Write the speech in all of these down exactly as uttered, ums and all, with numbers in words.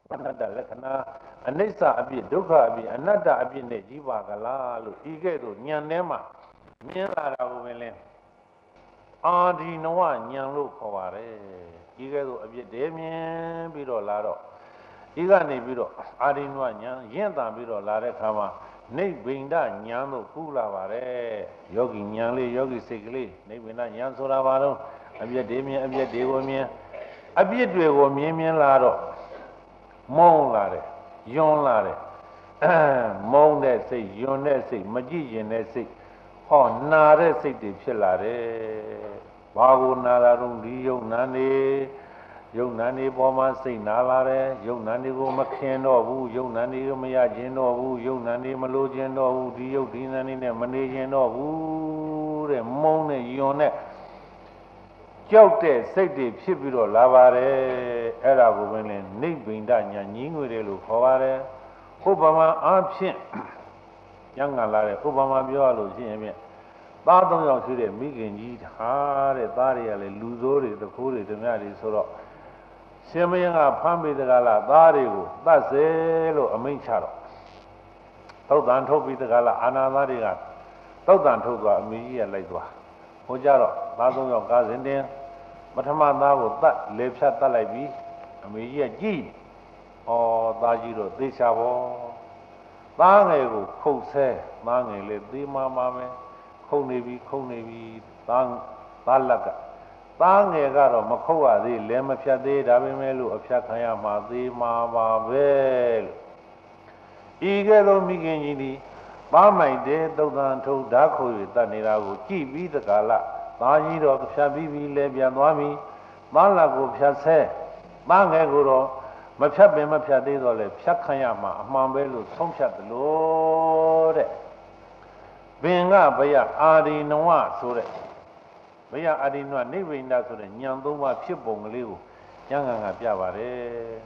အနတ္တလက္ခဏာအနိစ္စအပြစ်ဒုက္ခအပြစ်အနတ္တအပြစ်နဲ့ကြီးပါကလားလို့ဤကဲ့သို့ဉာဏ်ထဲမှာမြင်လာတာကိုပင်လဲအာဒီနဝဉာဏ်လို့ခေါ်ပါတယ်ဤကဲ့သို့အပြစ်တည်းမြင်ပြီးတော့လာတော့ဤကနေပြီးတော့အာဒီနဝဉာဏ်ရင့်တန်ပြီးတော့လာတဲ့ခါမှာနိဗ္ဗိန္ဒဉာဏ်လို့ကူးလာပါတယ်ယောဂီဉာဏ်လေးယောဂီစိတ်ကလေးနိဗ္ဗိန္ဒဉာဏ်ဆိုတာဘာလို့အပြစ်တည်းမြင်အပြစ်တွေကိုမြင်အပြစ်တွေကိုမြင်မြင်လာတော့မုန်းလာတယ်ယွန်းလာတယ်မုန်းတဲ့စိတ်ယွန်းတဲ့စိတ်မကြည့်ရင်တဲ့စိတ်ဟောနာတဲ့စိတ်တွေဖြစ်လာတယ်ဘာကိုနာတာတော့ဒီယုံနာနေယုံနာနေပေါ်မှာစိတ်နာလာတယ်ယုံနာနေကိုမခင်တော့ဘူးယုံနာနေကိုမရခြင်းတော့ဘူးယုံနာနေမလိုခြင်းတော့ဘူးဒီယုတ်ဒီနာနေနဲ့မနေခြင်းတော့ဘူးတဲ့မုန်းတဲ့ယွန်းတဲ့ကြောက်တဲ့စိတ်တွေဖြစ်ပြီးတော့လာပါတယ်အဲ့ဒါကိုပဲလေနိဗ္ဗိန္ဒညာညီးငွေတယ်လို့ခေါ်ပါတယ်ဥပမာအားဖြင့်ညံ့ငါလာတဲ့ဥပမာပြောရလို့ရှိရင်ဖြင့်သားသုံးယောက်ရှိတဲ့မိခင်ကြီးဟာတဲ့သားတွေကလည်းလူဆိုးတွေတခိုးတွေဓမြတွေဆိုတော့ရှင်မင်းကဖမ်းပေးတကားလားသားတွေကိုတတ်စေလို့အမိန့်ချတော့သုတ်တန်ထုတ်ပြီးတကားလားအာနာသားတွေကသုတ်တန်ထုတ်သွားအမေကြီးကလိုက်သွားဟိုကြတော့သားသုံးယောက်ကားစဉ်တင်ပထမသားကိုတတ်လေဖြတ်တတ်လိုက်ပြီးအမေကြီးကကြည်ဩသားကြီးတော့သေချာပေါ့သားငယ်ကိုခုတ်ဆဲသားငယ်လေးသေးမမမယ်ခုတ်နေပြီခုတ်နေပြီသားသားလက်ကသားငယ်ကတော့မခုတ်ရသေးလဲမဖြတ်သေးဒါပေမဲ့လို့အဖြတ်ခံရမှာသေးမှာပါပဲလို့ဤကဲ့သို့မိခင်ကြီးဒီပါမိုက်တဲ့သုတ်တန်ထုတ်ဓာခို၍တတ်နေတာကိုကြည့်ပြီးတကားလသားကြီးတော့ဖြတ်ပြီးပြီလဲပြန်သွားပြီသားလက်ကိုဖြတ်ဆဲသားငယ်ကိုတော့မဖြတ်ပင်မဖြတ်သေးတော့လဲဖြတ်ခံရမှာအမှန်ပဲလို့ဆုံးဖြတ်တယ်လို့တဲ့ဘင်ကဘယအာဒီနဝဆိုတဲ့ဘယအာဒီနဝနိဗ္ဗိန္ဒဆိုတဲ့ဉာဏ်သုံးပါးဖြစ်ပုံကလေးကိုဉာဏ်ကံကပြပါတယ်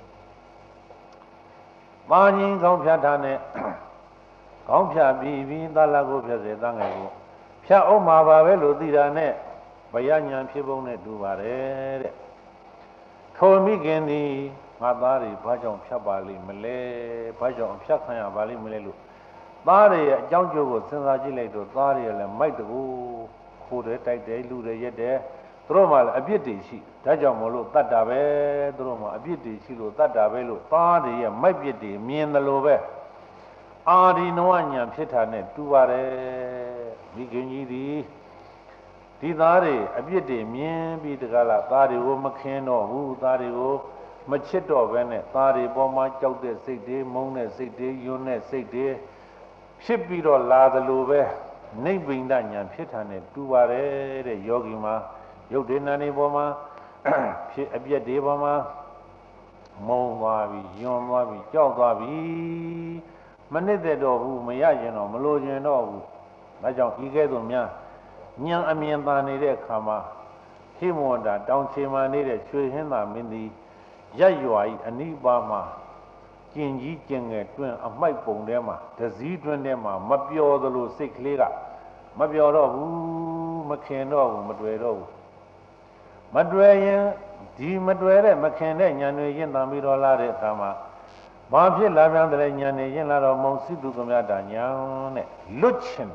။မာញင်းကောင်းဖြတ်ထားနဲ့ကောင်းဖြတ်ပြီးပြီးသလကိုဖြတ်စေတန်းငယ်ကိုဖြတ်အောင်မှာပါပဲလို့သိတာနဲ့ဘယဉာဏ်ဖြစ်ပုံနဲ့တူပါတယ်တဲ့။ထိုမိခင်သည်ငါသားတွေဘာကြောင့်ဖြတ်ပါလိမ့်မလဲဘာကြောင့်ဖြတ်ခံရပါလိမ့်မလဲလို့သားတွေရဲ့အကြောင်းကျိုးကိုစဉ်းစားကြည့်လိုက်တော့သားတွေလည်းမိုက်တကူခိုးတယ်တိုက်တယ်လူတွေရက်တယ်သူတို့မှလည်းအပြစ်တွေရှိဒါကြောင့်မလို့တတ်တာပဲသူတို့မှအပြစ်တွေရှိလို့တတ်တာပဲလို့သားတွေရဲ့မိုက်ပြစ်တွေမြင်တယ်လို့ပဲအာဒီနဝညာဖြစ်တာနဲ့တူပါတယ်မိခင်ကြီးဒီဒီသားတွေအပြစ်တွေမြင်ပြီးတကားလားသားတွေကိုမခင်းတော့ဘူးသားတွေကိုမချစ်တော့ပဲနဲ့သားတွေပေါ်မှာကြောက်တဲ့စိတ်တွေမုန်းတဲ့စိတ်တွေယွန်းတဲ့စိတ်တွေဖြစ်ပြီးတော့လာသလိုပဲနိဗ္ဗိန္ဒဉာဏ်ဖြစ်တာနဲ့တူပါတယ်တဲ့ယောဂီမှာရုပ်ဒေနာနေပေါ်မှာဖြစ်အပြည့်တွေပေါ်မှာမုန်းသွားပြီယွန်းသွားပြီကြောက်သွားပြီမနစ်သက်တော့ဘူးမရကျင်တော့မလိုချင်တော့ဘူးဒါကြောင့်ဤကဲ့သို့များဉာဏ်အမြင်သာနေတဲ့အခါမှာဟိမဝန္တာတောင်ချေမာနေတဲ့ရွှေဟင်းသာမင်းသည်ရက်ရွာဤအနိပါမှာကျင်ကြီးကျင်ငယ်တွင်အမိုက်ပုံထဲမှာဒစည်းတွင်ထဲမှာမပျော်သလိုစိတ်ကလေးကမပျော်တော့ဘူးမခင်တော့ဘူးမတွေ့တော့ဘူးမတွေ့ရင်ဒီမတွေ့တဲ့မခင်တဲ့ဉာဏ်တွေရင့်တန်ပြီးတော့လာတဲ့အခါမှာဘာဖြစ်လာပြန်တဲ့ဉာဏ်တွေရင့်လာတော့မုံစိတုကမြတာဉာဏ်နဲ့လွတ်ခြင်း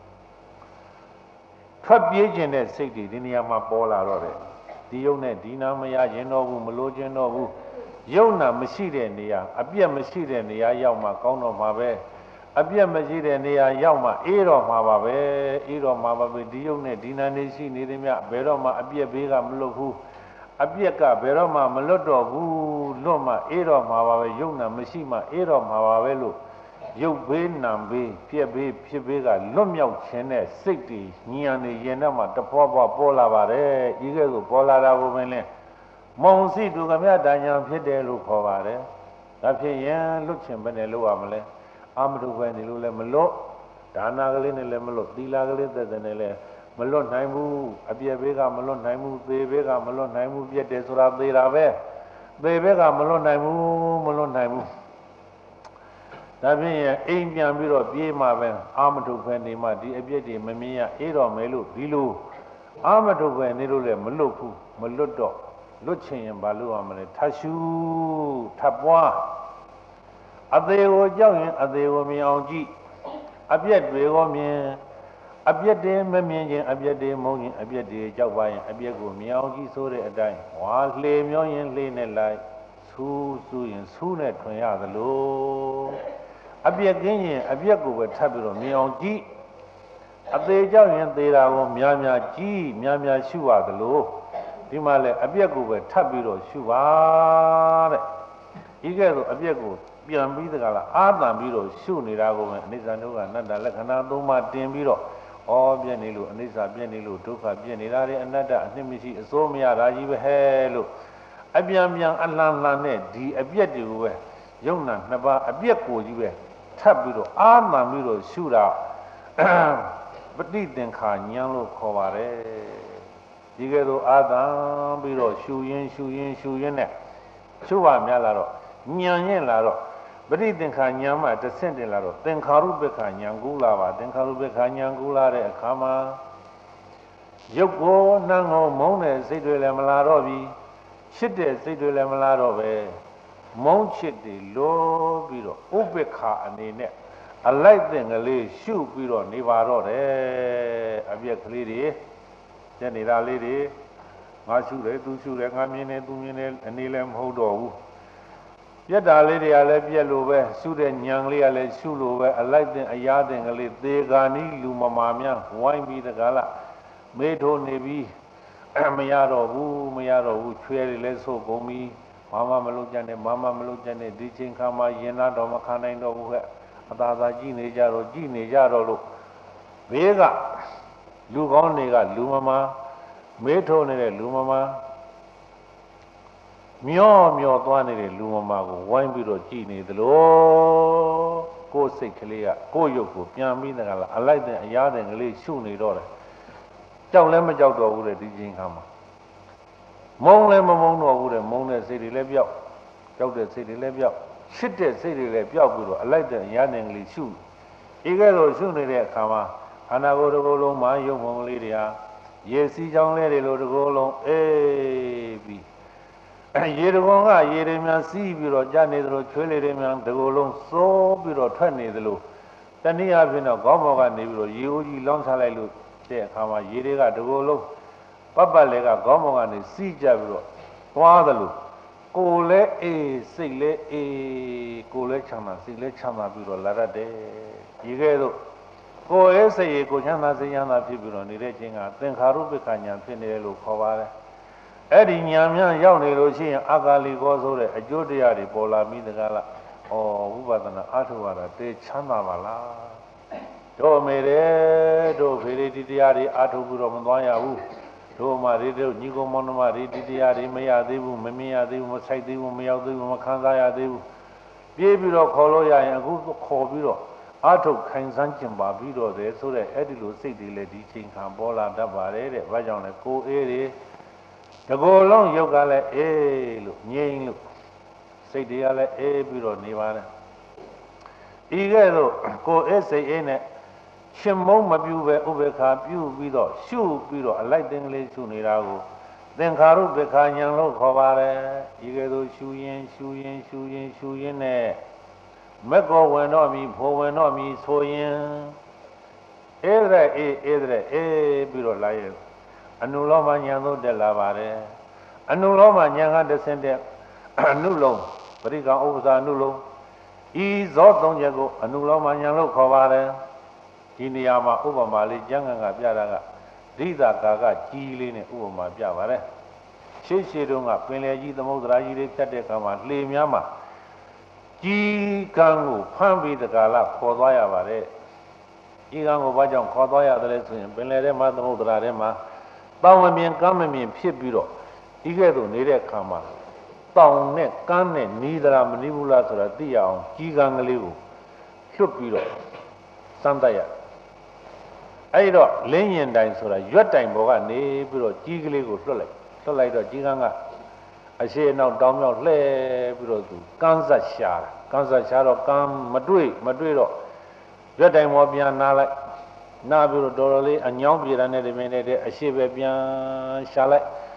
ထွက်ပြေးခြင်းတဲ့စိတ်တွေဒီနေရာမှာပေါ်လာတော့တယ်ဒီယုံနဲ့ဒီနာမရခြင်းတော့ဘူးမလိုခြင်းတော့ဘူးယုံနာမရှိတဲ့နေရာအပြက်မရှိတဲ့နေရာရောက်မှကောင်းတော့မှာပဲအပြက်မရှိတဲ့နေရာရောက်မှအေးတော့မှာပါပဲအေးတော့မှာပါပဲဒီယုံနဲ့ဒီနာနေရှိနေသည်မြဘယ်တော့မှအပြက်ဘေးကမလွတ်ဘူးအပြက်ကဘယ်တော့မှမလွတ်တော့ဘူးလွတ်မှအေးတော့မှာပါပဲယုံနာမရှိမှအေးတော့မှာပါပဲလို့ရုပ်ဘေးနာဘေးပြက်ဘေးဖြစ်ဘေးကလွတ်မြောက်ခြင်းတဲ့စိတ်တွေဉာဏ်နဲ့ရင်ထဲမှာတဖွာဖွာပေါ်လာပါတယ်ဤကဲ့သို့ပေါ်လာတာကိုပဲလဲမုံစိတုကမြတဉာဏ်ဖြစ်တယ်လို့ခေါ်ပါတယ်ဒါဖြစ်ရင်လွတ်ခြင်းပဲနဲ့လို့ရမလဲအာမတုပဲနေလို့လည်းမလွတ်ဒါနာကလေးနဲ့လည်းမလွတ်သီလာကလေးသက်သက်နဲ့လည်းမလွတ်နိုင်ဘူးအပြည့်ဘေးကမလွတ်နိုင်ဘူးသေဘေးကမလွတ်နိုင်ဘူးပြက်တယ်ဆိုတာသေတာပဲသေဘေးကမလွတ်နိုင်ဘူးမလွတ်နိုင်ဘူးဒါဖြင့်အိမ်ပြန်ပြီးတော့ပြေးမှပဲအာမတုပဲနေမှဒီအပြည့်တွေမမြင်ရအေးတော့မယ်လို့ဒီလိုအာမတုပဲနေလို့လည်းမလွတ်ဘူးမလွတ်တော့လွတ်ချင်ရင်ဘာလို့ရမလဲထရှုထပ်ပွားအသေးကိုကြောက်ရင်အသေးကိုမြင်အောင်ကြည့်အပြက်တွေကိုမြင်အပြက်တွေမမြင်ခြင်းအပြက်တွေမုန်းခြင်းအပြက်တွေကြောက်ပါရင်အပြက်ကိုမြင်အောင်ကြည့်ဆိုတဲ့အတိုင်းဝါလှေမျောရင်လှေနဲ့လိုက်ဆူးဆူးရင်ဆူးနဲ့ထွင်ရသလိုအပြက်ကင်းရင်အပြက်ကိုပဲထပ်ပြီးတော့မြင်အောင်ကြည့်အသေးကြောက်ရင်သေးတာကိုများများကြည့်များများရှုရသလိုဒီမှာလဲအပြက်ကိုပဲထပ်ပြီးတော့ရှုပါတဲ့ဤကဲ့သို့အပြက်ကိုပြန်ပြီးတကလားအာသံပြီးတော့ရှုနေတာကိုပဲအနိစ္စဒုက္ခအနတ္တလက္ခဏာသုံးပါးတင်ပြီးတော့ဩပြည့်နေလို့အနိစ္စပြည့်နေလို့ဒုက္ခပြည့်နေတာတွေအနတ္တအနှစ်မရှိအစိုးမရတာကြီးပဲဟဲလို့အပြန်ပြန်အလှန်လှန်နဲ့ဒီအပြက်တွေကိုပဲယုံနာနှစ်ပါးအပြက်ကိုကြီးပဲထပ်ပြီးတော့အာသံပြီးတော့ရှုတာပဋိသင်္ခါဉာဏ်လို့ခေါ်ပါတယ်ဒီကဲသို့အာသံပြီးတော့ရှုရင်းရှုရင်းရှုရင်းနဲ့ရှုပါများလာတော့ဉာဏ်ရင်လာတော့ပဋိသင်္ခါဉာဏ်မှတစ်ဆင့်တင်လာတော့သင်္ခါရုပ္ပခဉာဏ်ကူးလာပါသင်္ခါရုပ္ပခဉာဏ်ကူးလာတဲ့အခါမှာရုပ်ကိုနှံ့ကိုမုန်းတဲ့စိတ်တွေလည်းမလာတော့ပြီချစ်တဲ့စိတ်တွေလည်းမလာတော့ပဲမုန်းချစ်တွေလို့ပြီးတော့ဥပ္ပခအနေနဲ့အလိုက်တဲ့ကလေးရှုပြီးတော့နေပါတော့တယ်အပြက်ကလေးတွေကျက်နေတာလေးတွေငါရှုတယ်သူရှုတယ်ငါမြင်တယ်သူမြင်တယ်အနေလည်းမဟုတ်တော့ဘူးပြက်တာလေးတွေကလည်းပြက်လို့ပဲရှုတဲ့ညံလေးကလည်းရှုလို့ပဲအလိုက်တဲ့အရာတဲ့ကလေးသေဂာနီလူမမာများဝိုင်းပြီးတကားလားမေးထိုးနေပြီးမရတော့ဘူးမရတော့ဘူးချွဲတွေလည်းဆိုးကုန်ပြီမမမလုပ်ကြနဲ့မမမလုပ်ကြနဲ့ဒီချိန်ခါမှာရင်နာတော့မခံနိုင်တော့ဘူးဟဲ့အသာသာကြည့်နေကြတော့ကြည့်နေကြတော့လို့ဘေးကလူကောင်းတွေကလူမမာမေးထိုးနေတဲ့လူမမာမျောမျောသွားနေတဲ့လူမမာကိုဝိုင်းပြီးတော့ကြည်နေသလိုကိုယ်စိတ်ကလေးကကိုယ်ရုပ်ကိုပြန်ပြီးတကလားအလိုက်တဲ့အရာတဲ့ကလေးရှုနေတော့တယ်ကြောက်လည်းမကြောက်တော့ဘူးတဲ့ဒီချိန်ခါမှာမုန်းလည်းမမုန်းတော့ဘူးတဲ့မုန်းတဲ့စိတ်တွေလည်းပြောက်ကြောက်တဲ့စိတ်တွေလည်းပြောက်ချစ်တဲ့စိတ်တွေလည်းပြောက်ပြီးတော့အလိုက်တဲ့အရာတဲ့ကလေးရှုဒီကဲတော့ရှုနေတဲ့အခါမှာခန္ဓာကိုယ်တစ်ခုလုံးမှာယုံမုံလေးတွေဟာရေစီးချောင်းလေးတွေလိုတစ်ခုလုံးအေးပြီးရေတကုံကရေတွေများစီးပြီးတော့ကြာနေသလိုချွေးလေးတွေများတစ်ခုလုံးစိုးပြီးတော့ထွက်နေသလိုတနည်းအားဖြင့်တော့ခေါင်းပေါ်ကနေပြီးတော့ရေဦးကြီးလောင်းချလိုက်လို့တဲ့အခါမှာရေတွေကတစ်ခုလုံးပတ်ပတ်လေးကခေါင်းပေါ်ကနေစီးကြပြီးတော့သွားသလိုကိုယ်လည်းအေးစိတ်လည်းအေးကိုယ်လည်းချမ်းသာစိတ်လည်းချမ်းသာပြီးတော့လာတတ်တယ်ဒီကဲတော့ကိုယ်ရဲ့စိတ်ရေကိုချမ်းသာစိတ်ချမ်းသာဖြစ်ပြီးတော့နေတဲ့ချင်းကသင်္ခါရုပ္ပခဉာဏ်ဖြစ်နေတယ်လို့ခေါ်ပါတယ်အဲ့ဒီဉာဏ်များရောက်နေလို့ရှိရင်အာဂါလိကောဆိုတဲ့အကျိုးတရားတွေပေါ်လာပြီးတကားလားဩဝိပဿနာအထုရတာတေချမ်းသာပါလားတို့မေတယ်တို့ဖေရီဒီတရားတွေအထုပြီးတော့မသွားရဘူးတို့မှတွေတို့ညီကောင်မောင်နှမတွေဒီတရားတွေမရသေးဘူးမမြင်ရသေးဘူးမဆိုင်သေးဘူးမရောက်သေးဘူးမခံစားရသေးဘူးပြေးပြီးတော့ခေါ်လို့ရရင်အခုခေါ်ပြီးတော့အထုခိုင်စမ်းကျင်ပါပြီးတော့တယ်ဆိုတဲ့အဲ့ဒီလိုစိတ်တွေလည်းဒီချိန်ခံပေါ်လာတတ်ပါတယ်တဲ့ဘာကြောင့်လဲကိုအေးတွေတကောလုံးရုပ်ကလည်းအေးလို့ငြိမ်လို့စိတ်တွေကလည်းအေးပြီးတော့နေပါတယ်ဤကဲ့သို့ကိုအေးစိတ်အေးနဲ့ရှင်မုံမပြူပဲဥပေက္ခပြုပြီးတော့ရှုပြီးတော့အလိုက်တင်ကလေးရှုနေတာကိုသင်္ခါရုပ္ပခဉာဏ်လို့ခေါ်ပါတယ်ဤကဲ့သို့ရှုရင်ရှုရင်ရှုရင်ရှုရင်နဲ့မက်ကောဝင်တော့မီဖိုဝင်တော့မီဆိုရင်အေးတဲ့အေးအေးတဲ့အေးပြီးတော့လာရဲ့အနုလောမဉာဏ်သို့တက်လာပါတယ်အနုလောမဉာဏ်ကတဆင့်တဲ့အနုလုံးပရိက္ခဥပ္ပစာအနုလုံးဤဇောသုံးချက်ကိုအနုလောမဉာဏ်လို့ခေါ်ပါတယ်ဒီနေရာမှာဥပမာလေးကျမ်းဂန်ကပြတာကဒိသကာကကြီးလေးနဲ့ဥပမာပြပါတယ်ရှေ့ရှေ့တုန်းကပင်လယ်ကြီးသမုဒ္ဒရာကြီးတွေဖြတ်တဲ့အခါမှာလှေများမှာကြီးကန်းကိုဖမ်းပြီးတကာလခေါ်သွားရပါတယ်ကြီးကန်းကိုဘာကြောင့်ခေါ်သွားရတယ်လဲဆိုရင်ပင်လယ်ထဲမှာသမုဒ္ဒရာထဲမှာတောင်မမြင်ကမ်းမမြင်ဖြစ်ပြီးတော့ဒီကဲ့သို့နေတဲ့အခါမှာတောင်နဲ့ကမ်းနဲ့နီးသလားမနီးဘူးလားဆိုတာသိရအောင်ကြီးကန်းကလေးကိုလွတ်ပြီးတော့စမ်းတတ်ရအဲ့တော့လင်းရင်တိုင်ဆိုတာရွက်တိုင်ပေါ်ကနေပြီးတော့ကြီးကလေးကိုလွတ်လိုက်လွတ်လိုက်တော့ကြီးကန်းကအရှိအနောက်တောင်မြောက်လှဲပြီးတော့သူကန်းဆက်ရှာတာကန်းဆက်ရှာတော့ကန်းမတွေ့မတွေ့တော့ရွက်တိုင်ပေါ်ပြန်နာလိုက်နာပြီးတော့တော်တော်လေးအညောင်းပြေတာနဲ့ဒီမင်းနဲ့အရှိပဲပြန်ရှာလိုက်က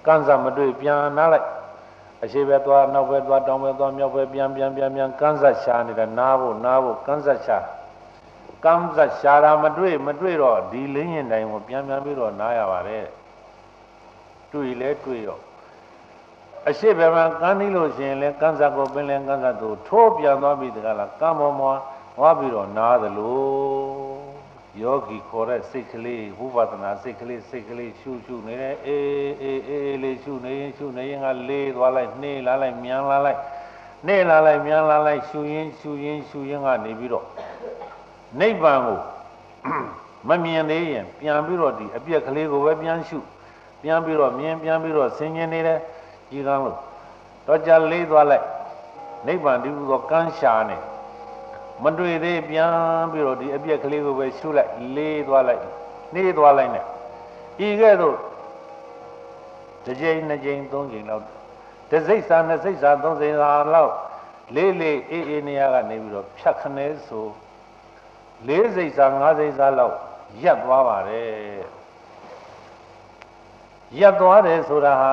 ကန်စားမတွေ့ပြန်နားလိုက်အရှိပဲသွားနောက်ပဲသွားတောင်ပဲသွားမြောက်ပဲပြန်ပြန်ပြန်ပြန်ကန်စားရှာနေတာနားဖို့နားဖို့ကန်စားရှာကန်စားရှာတာမတွေ့မတွေ့တော့ဒီလင်းရင်တိုင်းကိုပြန်ပြန်ပြီးတော့နားရပါတယ်တွေ့လဲတွေ့ရောအရှိပဲမှာကန်နေလို့ရှိရင်လဲကန်စားကိုပင်လဲကန်စားသူထိုးပြန်သွားပြီးတကလားကံမောမောဝါပြီးတော့နားသလိုယောဂီခေါ်တဲ့စိတ်ကလေးဝိပဿနာစိတ်ကလေးစိတ်ကလေးရှုရှုနေတယ်အေးအေးအေးလေးရှုနေရင်ရှုနေရင်ကလေးသွားလိုက်နှေးလာလိုက်မြန်လာလိုက်နှေးလာလိုက်မြန်လာလိုက်ရှုရင်ရှုရင်ရှုရင်ကနေပြီးတော့နိဗ္ဗာန်ကိုမမြင်သေးရင်ပြန်ပြီးတော့ဒီအပြက်ကလေးကိုပဲပြန်ရှုပြန်ပြီးတော့မြင်ပြန်ပြီးတော့ဆင်ញင်နေတယ်ကြီးကန်းလို့တော့ကြလေးသွားလိုက်နိဗ္ဗာန်ဒီလိုတော့ကန်းရှာနေမတွေ့သေးပြန်ပြီးတော့ဒီအပြက်ကလေးကိုပဲရှုလိုက်လေးသွားလိုက်နှေးသွားလိုက်နဲ့ဤကဲ့သို့တစ်ကြိမ်နှစ်ကြိမ်သုံးကြိမ်လောက်တစ်စိတ်စာနှစ်စိတ်စာသုံးစိတ်စာလောက်လေးလေးအေးအေးနေရကနေပြီးတော့ဖြတ်ခနဲဆိုလေးစိတ်စာငါးစိတ်စာလောက်ရပ်သွားပါတယ်ရပ်သွားတယ်ဆိုတာဟာ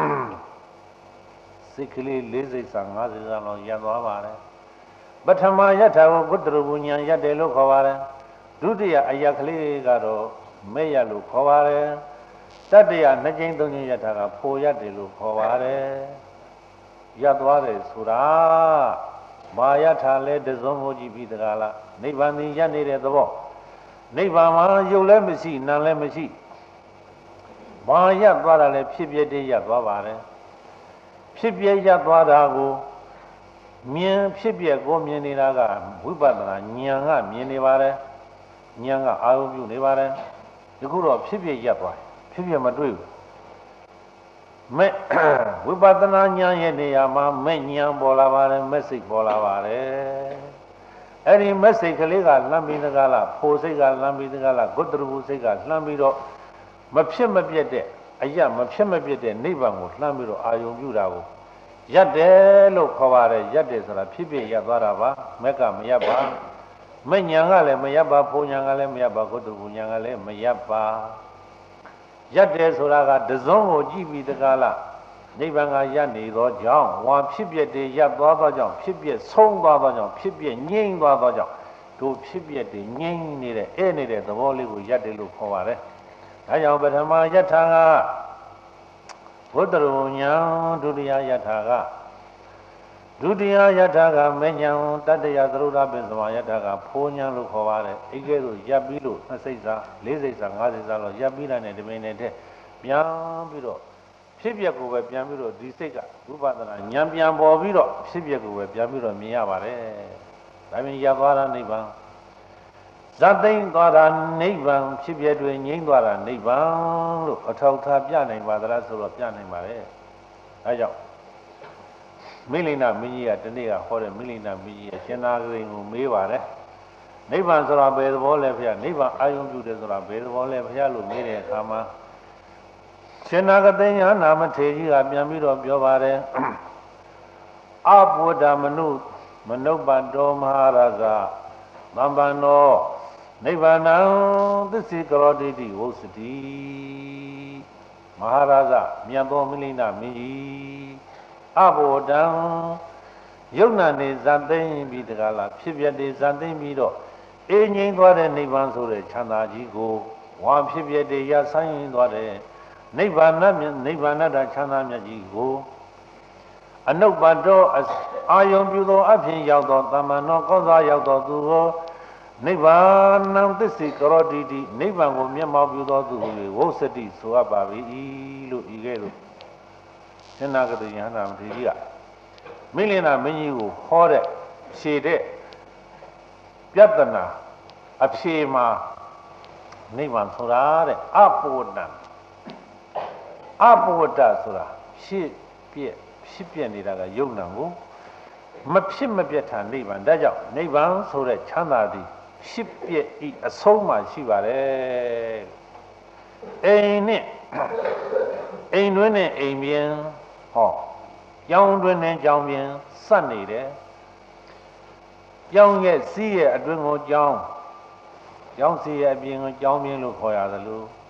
စိတ်ကလေးလေးစိတ်စာငါးစိတ်စာလောက်ရပ်သွားပါတယ်ပထမယထာကိုကုတ္တရပုညာရက်တယ်လို့ခေါ်ပါတယ်ဒုတိယအယက်ကလေးကတော့မဲ့ရလို့ခေါ်ပါတယ်တတိယနှစ်ကြိမ်သုံးကြိမ်ယထာကဖိုရက်တယ်လို့ခေါ်ပါတယ်ရပ်သွားတယ်ဆိုတာမာယထာလဲတစုံကိုကြည့်ပြီးတကားလားနိဗ္ဗာန်ကြီးရပ်နေတဲ့သဘောနိဗ္ဗာန်မှာရုပ်လည်းမရှိနာမ်လည်းမရှိမာရပ်သွားတာလည်းဖြစ်ပြတဲ့ရပ်သွားပါတယ်ဖြစ်ပြရပ်သွားတာကိုမြင်ဖြစ်ပြကိုမြင်နေတာကဝိပဿနာဉာဏ်ကမြင်နေပါတယ်ဉာဏ်ကအာရုံပြုနေပါတယ်ဒီခုတော့ဖြစ်ပြရပ်သွားဖြစ်ပြမတွေ့ဘူးမဲ့ဝိပဿနာဉာဏ်ရဲ့နေရာမှာမဲ့ဉာဏ်ပေါ်လာပါတယ်မဲ့စိတ်ပေါ်လာပါတယ်အဲ့ဒီမဲ့စိတ်ကလေးကလှမ်းပြီးတကားလားဖိုစိတ်ကလှမ်းပြီးတကားလားဂုတ္တရပုစိတ်ကလှမ်းပြီးတော့မဖြစ်မပြတ်တဲ့အရာမဖြစ်မပြတ်တဲ့နိဗ္ဗာန်ကိုလှမ်းပြီးတော့အာရုံပြုတာကိုရက်တယ်လို့ခေါ်ပါတယ်ရက်တယ်ဆိုတာဖြစ်ဖြစ်ရက်သွားတာပါမက်ကမရက်ပါမဲ့ညာကလည်းမရက်ပါဘုံညာကလည်းမရက်ပါဂုတ္တဘုံညာကလည်းမရက်ပါရက်တယ်ဆိုတာကတစုံကိုကြည့်ပြီးတကားလားနိဗ္ဗာန်ကရက်နေသောကြောင့်ဝါဖြစ်ပြတဲ့ရက်သွားသောကြောင့်ဖြစ်ပြဆုံးသွားသောကြောင့်ဖြစ်ပြငြိမ့်သွားသောကြောင့်တို့ဖြစ်ပြတဲ့ငြိမ့်နေတဲ့အဲနေတဲ့သဘောလေးကိုရက်တယ်လို့ခေါ်ပါတယ်ဒါကြောင့်ပထမယထာကဘုဒ္ဓရုံညာဒုတိယယထာကဒုတိယယထာကမေညာတတ္တယသရုဒ္ဓပင်စမယထာကဖိုးညာလို့ခေါ်ပါတယ်အိကဲဆိုရပ်ပြီးလို့နှစ်စိတ်စာလေးစိတ်စာငါးစိတ်စာလို့ရပ်ပြီးလိုက်တဲ့ဒီမင်းနဲ့တည်းပြန်ပြီးတော့ဖြစ်ပျက်ကိုပဲပြန်ပြီးတော့ဒီစိတ်ကဝိပဿနာဉာဏ်ပြန်ပေါ်ပြီးတော့ဖြစ်ပျက်ကိုပဲပြန်ပြီးတော့မြင်ရပါတယ်ဒါပြင်ရပ်သွားတာနိဗ္ဗာန်ဇတ်သိမ့်သွားတာနိဗ္ဗာန်ဖြစ်ပျက်တွေငြိမ့်သွားတာနိဗ္ဗာန်လို့အထောက်ထားပြနိုင်ပါသလားဆိုတော့ပြနိုင်ပါတယ်အဲကြောင့်မိလိနာမင်းကြီးကတနေ့ကဟောတဲ့မိလိနာမင်းကြီးရဲ့ရှင်သာဂရိန်ကိုမေးပါတယ်နိဗ္ဗာန်ဆိုတာဘယ်သဘောလဲဖေ။နိဗ္ဗာန်အာယုံပြုတယ်ဆိုတာဘယ်သဘောလဲဖေလို့မေးတဲ့အခါမှာရှင်သာဂတိညာနာမထေကြီးကပြန်ပြီးတော့ပြောပါတယ်အဘုဒ္ဓမနုမနုပ္ပတောမဟာရာဇသံပန္နောနိဗ္ဗာန်သစ္စေကရောတိတိဝုစတိမဟာရာဇမြတ်သောမိလိနာမင်းကြီးအဘောတံယုံနာနေဇတ်သိမ့်ပြီးတကားလားဖြစ်ပြတဲ့ဇတ်သိမ့်ပြီးတော့အေးငြိမ်းသွားတဲ့နိဗ္ဗာန်ဆိုတဲ့ချမ်းသာကြီးကိုဝါဖြစ်ပြတဲ့ရဆိုင်ရင်သွားတဲ့နိဗ္ဗာန်နိဗ္ဗာန်တချမ်းသာမြတ်ကြီးကိုအနုပ္ပတောအာယုံပြုသောအဖြစ်ရောက်သောတမ္မနောကောင်းစားရောက်သောသူကိုနိဗ္ဗာန်သစ္စေကရောတိတိနိဗ္ဗာန်ကိုမျက်မှောက်ပြုသောသူကိုဝုစတိဆိုအပ်ပါ၏လို့ဤကဲ့သို့ရှင်နာဂတိယဟန္တာမထေရကြီးကမိလင်နာမင်းကြီးကိုဟောတဲ့ဖြေတဲ့ပြဿနာအဖြေမှာနိဗ္ဗာန်ဆိုတာတဲ့အပုဒ္ဒံအပုဒ္ဒဆိုတာဖြစ်ပြက်ဖြစ်ပြက်နေတာကယုံနာကိုမဖြစ်မပြတ်တာနိဗ္ဗာန်ဒါကြောင့်နိဗ္ဗာန်ဆိုတဲ့ချမ်းသာသည်ဖြစ်ပြက်ဤအဆုံးမှရှိပါတယ်အိမ်နဲ့အိမ်တွင်းနဲ့အိမ်ပြင်ဟောကြောင်းတွင်းနဲ့ကြောင်းပြင်စက်နေတယ်ကြောင်းရဲ့စီးရဲ့အတွင်းကိုကြောင်းကြောင်းစီးရဲ့အပြင်ကိုကြောင်းပြင်လို့ခေါ်ရတယ်လို့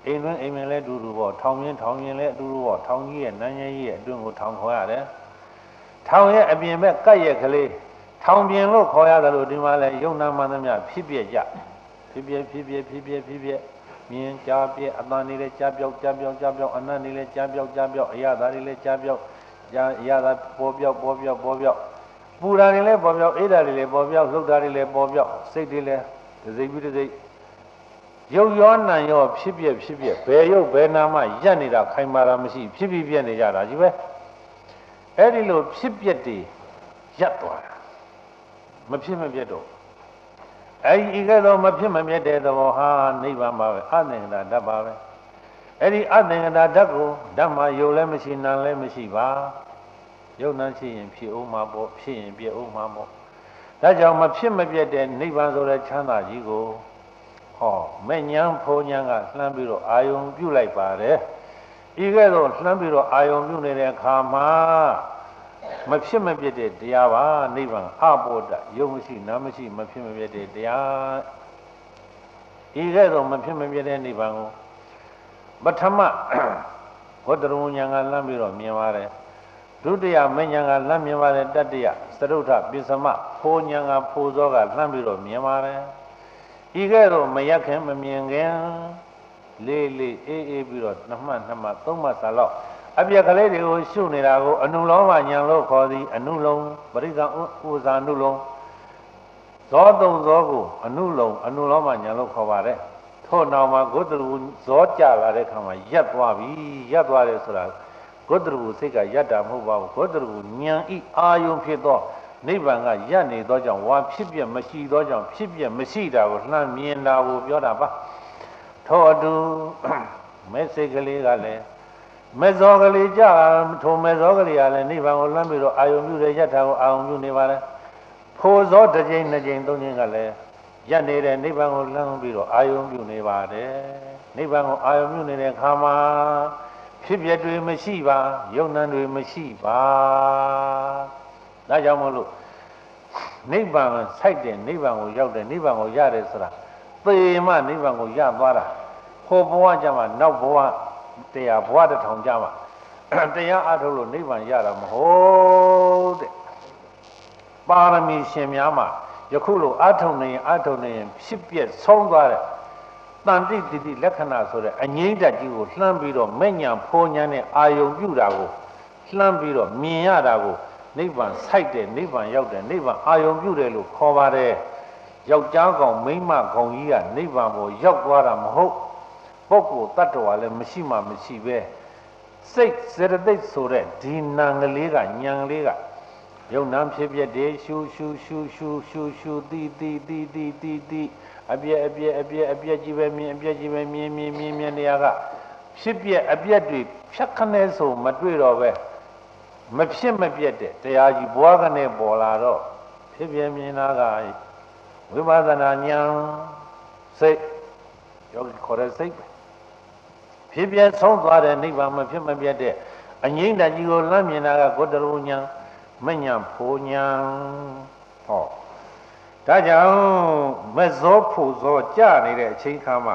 အိမ်တွင်းအိမ်မင်းလဲတူတူပေါ့ထောင်ရင်းထောင်ရင်းလဲအတူတူပေါ့ထောင်ကြီးရဲ့နန်းကြီးရဲ့အတွင်းကိုထောင်ခေါ်ရတယ်ထောင်ရဲ့အပြင်ဘက်ကပ်ရဲ့ကလေးထောင်ပြင်လို့ခေါ်ရတယ်လို့ဒီမှာလဲယုံနာမှန်သမျှဖြစ်ပြကြဖြစ်ပြဖြစ်ပြဖြစ်ပြဖြစ်ပြမြင်ကြားပြအတန်နေလဲကြားပြောက်ကြားပြောက်ကြားပြောက်အနတ်နေလဲကြားပြောက်ကြားပြောက်အရသာတွေလဲကြားပြောက်ကြားအရသာပေါ်ပြောက်ပေါ်ပြောက်ပေါ်ပြောက်ပူဓာတွေလဲပေါ်ပြောက်အေးဓာတွေလဲပေါ်ပြောက်လှုပ်ဓာတွေလဲပေါ်ပြောက်စိတ်တွေလဲဒစိပြီးဒစိရုပ်ရောနာရောဖြစ်ပြဖြစ်ပြဘယ်ရုပ်ဘယ်နာမှရက်နေတာခိုင်မာတာမရှိဖြစ်ပြီးပြက်နေကြတာကြီးပဲအဲ့ဒီလိုဖြစ်ပြတွေရက်သွားတာမဖြစ်မပြတ်တော့အဲ့ဒီဤကဲ့သို့မဖြစ်မပြတ်တဲ့သဘောဟာနိဗ္ဗာန်ပါပဲအသင်္ကတာဓာတ်ပါပဲအဲ့ဒီအသင်္ကတာဓာတ်ကိုဓမ္မယုတ်လည်းမရှိနာလည်းမရှိပါယုတ်နာရှိရင်ဖြစ်အောင်မှာပေါ့ဖြစ်ရင်ပြည့်အောင်မှာပေါ့ဒါကြောင့်မဖြစ်မပြတ်တဲ့နိဗ္ဗာန်ဆိုတဲ့ချမ်းသာကြီးကိုဟောမဲ့ညာဖိုးညာကလှမ်းပြီးတော့အာယုံပြုတ်လိုက်ပါတယ်ဤကဲ့သို့လှမ်းပြီးတော့အာယုံပြုတ်နေတဲ့အခါမှာမဖြစ်မပြတ်တဲ့တရားပါနိဗ္ဗာန်အဘောဓယုံမရှိနာမရှိမဖြစ်မပြတ်တဲ့တရားဤကဲ့သို့မဖြစ်မပြတ်တဲ့နိဗ္ဗာန်ကိုပထမဘုဒ္ဓရုံညာကလှမ်းပြီးတော့မြင်ပါတယ်ဒုတိယမညာကလှမ်းမြင်ပါတယ်တတိယသရုဋ္ဌပိသမဖိုးညာကဖိုးစောကလှမ်းပြီးတော့မြင်ပါတယ်ဤကဲ့သို့မရက်ခင်မမြင်ခင်လေးလေးအေးအေးပြီးတော့နှစ်မှတ်နှစ်မှတ်သုံးမှတ်စာလောက်အပြက်ကလေးတွေကိုရှုနေတာကိုအနုလောမညာလို့ခေါ်သည်အနုလုံးပရိသဥဇာနုလုံးဇောသုံးဇောကိုအနုလုံးအနုလောမညာလို့ခေါ်ပါတယ်ထို့နောက်မှာဂုတ္တရူဇောကြလာတဲ့ခါမှာရက်သွားပြီရက်သွားတယ်ဆိုတာဂုတ္တရူစိတ်ကရက်တာမဟုတ်ပါဘူးဂုတ္တရူဉာဏ်ဤအာယုံဖြစ်သောနိဗ္ဗာန်ကရက်နေသောကြောင့်ဝါဖြစ်ပြမရှိသောကြောင့်ဖြစ်ပြမရှိတာကိုလှမ်းမြင်တာကိုပြောတာပါထို့အတူမဲ့စိတ်ကလေးကလည်းမေဇောကလေးကြထိုမေဇောကလေးကလည်းနိဗ္ဗာန်ကိုလှမ်းပြီးတော့အာယုံပြုတဲ့ယထာကိုအာယုံပြုနေပါလေဖိုဇောတစ်ကြိမ်နှစ်ကြိမ်သုံးကြိမ်ကလည်းရက်နေတဲ့နိဗ္ဗာန်ကိုလှမ်းပြီးတော့အာယုံပြုနေပါတယ်နိဗ္ဗာန်ကိုအာယုံပြုနေတဲ့အခါမှာဖြစ်ပျက်တွေမရှိပါယုံနာတွေမရှိပါဒါကြောင့်မို့လို့နိဗ္ဗာန်စိုက်တဲ့နိဗ္ဗာန်ကိုရောက်တဲ့နိဗ္ဗာန်ကိုရတယ်ဆိုတာသေမှနိဗ္ဗာန်ကိုရသွားတာဟိုဘဝကြမှာနောက်ဘဝတရားဘဝတစ်ထောင်ကြမှာတရားအထုတ်လို့နိဗ္ဗာန်ရတာမဟုတ်တဲ့ပါရမီရှင်များမှာယခုလိုအထုတ်နေရင်အထုတ်နေရင်ဖြစ်ပြဆုံးသွားတဲ့တန်တိတိတိလက္ခဏာဆိုတဲ့အငြိမ့်တက်ကြီးကိုလှမ်းပြီးတော့မဲ့ညာဖိုးညာနဲ့အာယုံပြုတာကိုလှမ်းပြီးတော့မြင်ရတာကိုနိဗ္ဗာန်စိုက်တယ်နိဗ္ဗာန်ရောက်တယ်နိဗ္ဗာန်အာယုံပြုတယ်လို့ခေါ်ပါတယ်ယောက်ျားကောင်မိန်းမကောင်ကြီးကနိဗ္ဗာန်ကိုရောက်သွားတာမဟုတ်ပုဂ္ဂိုလ်တ attva လည်းမရှိမှမရှိပဲစိတ်စေတသိက်ဆိုတဲ့ဒီနာငလေးကညံလေးကယုံနာဖြစ်ပြတဲ့ရှူရှူရှူရှူရှူရှူတီတီတီတီတီတီအပြက်အပြက်အပြက်အပြက်ကြီးပဲမြင်အပြက်ကြီးပဲမြင်မြင်မြင်မြင်နေရကဖြစ်ပြအပြက်တွေဖြတ်ခနဲ့ဆိုမတွေ့တော့ပဲမဖြစ်မပြတ်တဲ့တရားကြီးဘွားကနေပေါ်လာတော့ဖြစ်ပြမြင်တာကဝိပဿနာဉာဏ်စိတ်ယောဂီခေါ်တဲ့စိတ်ဖြစ်ပြဆုံးသွားတဲ့နိဗ္ဗာန်မဖြစ်မပြတ်တဲ့အငြိမ့်တကြီးကိုလမ်းမြင်တာကဂုတ္တရူဉာဏ်မဉဏ်ဖိုဉာဏ်ဟောဒါကြောင့်မဇောဖို့ဇောကြနေတဲ့အချိန်ခါမှာ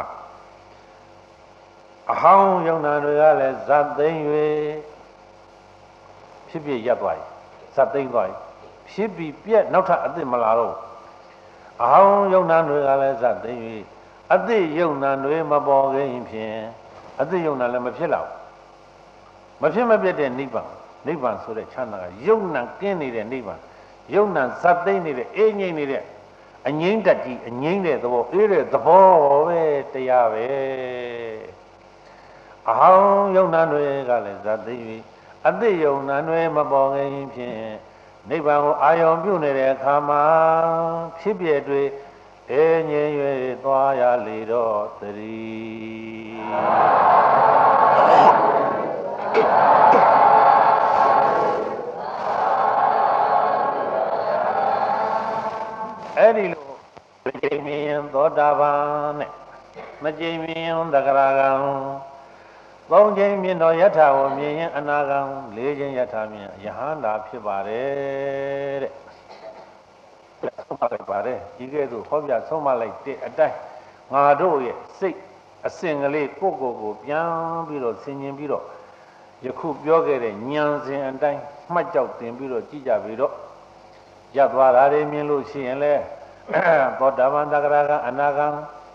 အဟောင်းယုံနာတွေကလည်းဇတ်သိမ့်၍ဖြစ်ဖြစ်ရပ်သွားပြီဇတ်သိမ့်သွားပြီဖြစ်ပြီးပြက်နောက်ထပ်အသစ်မလာတော့အဟောင်းယုံနာတွေကလည်းဇတ်သိမ့်၍အသစ်ယုံနာတွေမပေါ်ခင်ဖြင့်အသစ်ယုံနာလည်းမဖြစ်တော့မဖြစ်မပြတ်တဲ့နိဗ္ဗာန်နိဗ္ဗာန်ဆိုတဲ့ချမ်းသာကယုံနာကင်းနေတဲ့နိဗ္ဗာန်ယုံနာဇတ်သိမ့်နေတဲ့အေးငြိမ့်နေတဲ့အငြိမ့်တက်ကြီးအငြိမ့်တဲ့သဘောအေးတဲ့သဘောပဲတရားပဲအဟောင်းယုံနာတွေကလည်းဇတ်သိမ့်၍အသစ်ယုံနာတွေမပေါ်ခင်ဖြင့်နိဗ္ဗာန်ကိုအာရုံပြုနေတဲ့အခါမှာဖြစ်ပြတွေအေးငြိမ်၍သွားရလေတော့သတိအဲ့ဒီလိုမကြိမ်မြင်သောတာပန်နဲ့မကြိမ်မြင်သဂရကံသုံးကြိမ်မြင်တော့ယထာကိုမြင်ရင်အနာကံလေးကြိမ်ယထာမြင်ယဟန္တာဖြစ်ပါတယ်တဲ့ဆုံးမလိုက်ပါတယ်ဒီကဲ့သို့ဟောပြဆုံးမလိုက်တဲ့အတိုင်းငါတို့ရဲ့စိတ်အစင်ကလေးကိုကိုကိုပြန်ပြီးတော့ဆင်ញင်ပြီးတော့ယခုပြောခဲ့တဲ့ဉာဏ်စဉ်အတိုင်းမှတ်ကြောက်တင်ပြီးတော့ကြည့်ကြပြီးတော့ရပ်သွားတာတွေမြင်လို့ရှိရင်လဲသောတာပန်တဂရကအနာဂံ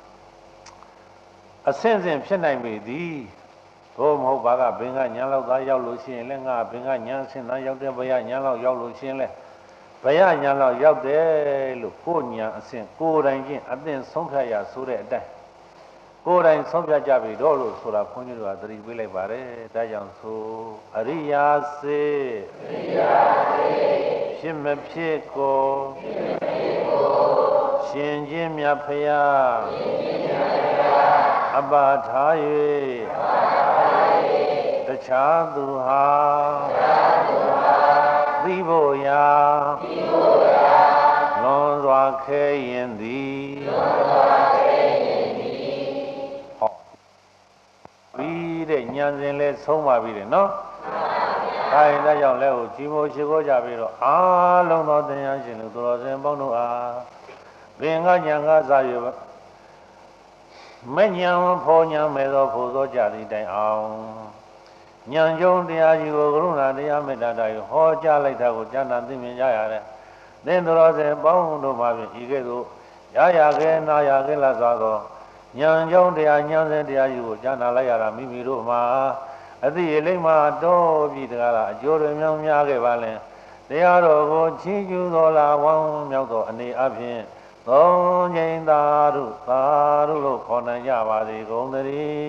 အစင်စဉ်ဖြစ်နိုင်ပေသည်ဘို့မဟုတ်ပါကဘင်္ဂဉာဏ်လောက်သားရောက်လို့ရှိရင်လဲငါဘင်္ဂဉာဏ်အစင်သားရောက်တဲ့ဘယဉာဏ်လောက်ရောက်လို့ရှိရင်လဲဘယဉာဏ်လောက်ရောက်တယ်လို့ကိုဉာဏ်အစင်ကိုယ်တိုင်ချင်းအသင်ဆုံးဖြတ်ရဆိုတဲ့အတိုင်းကိုယ်တိုင်ဆုံးဖြတ်ကြပြီတော့လို့ဆိုတာခွန်ကြီးတို့ကသတိပေးလိုက်ပါတယ်ဒါကြောင့်ဆိုအရိယာစေအရိယာစေဖြစ်မဖြစ်ကိုဖြစ်မဖြစ်ကိုရှင်ချင်းမြတ်ဖရာရှင်ချင်းမြတ်ဖရာအပါထား၍အပါထား၍တခြားသူဟာတခြားသူဟာသိဖို့ရာသိဖို့ရာလွန်စွာခဲရင်သည်လွန်စွာခဲရင်သည်ဟောပြီးတဲ့ဉာဏ်စဉ်လဲဆုံးပါပြီတဲ့နော်ဒါရင်ဒါကြောင့်လဲကိုကြီးမိုးရှိခိုးကြပြီးတော့အားလုံးသောတရားရှင်လူတော်စင်ပေါင်းတို့အားဘင်္ဂဉာဏ်ကစားရမဉဏ်ဖောဉဏ်မဲ့သောဖို့သောကြသည့်တိုင်အောင်ဉာဏ်ကျုံတရားကြီးကိုကရုဏာတရားမေတ္တာတရားဟောကြားလိုက်တာကိုကြားနာသိမြင်ကြရတယ်သင်တော်စင်ပေါင်းတို့မှာဖြင့်ဤကဲ့သို့ရရခဲနာရခဲလာစွာသောဉာဏ်ကျုံတရားဉာဏ်စဉ်တရားကြီးကိုကြားနာလိုက်ရတာမိမိတို့မှာအသိအလိမ္မာတော်ပြီတကားလားအကျိုးတွေမြောင်းများခဲ့ပါလဲတရားတော်ကိုချီးကျူးတော်လာဝမ်းမြောက်သောအနေအဖြင့်သုံးငိမ့်သာရုသာရုလို့ခေါ်နိုင်ကြပါစေကုန်သတ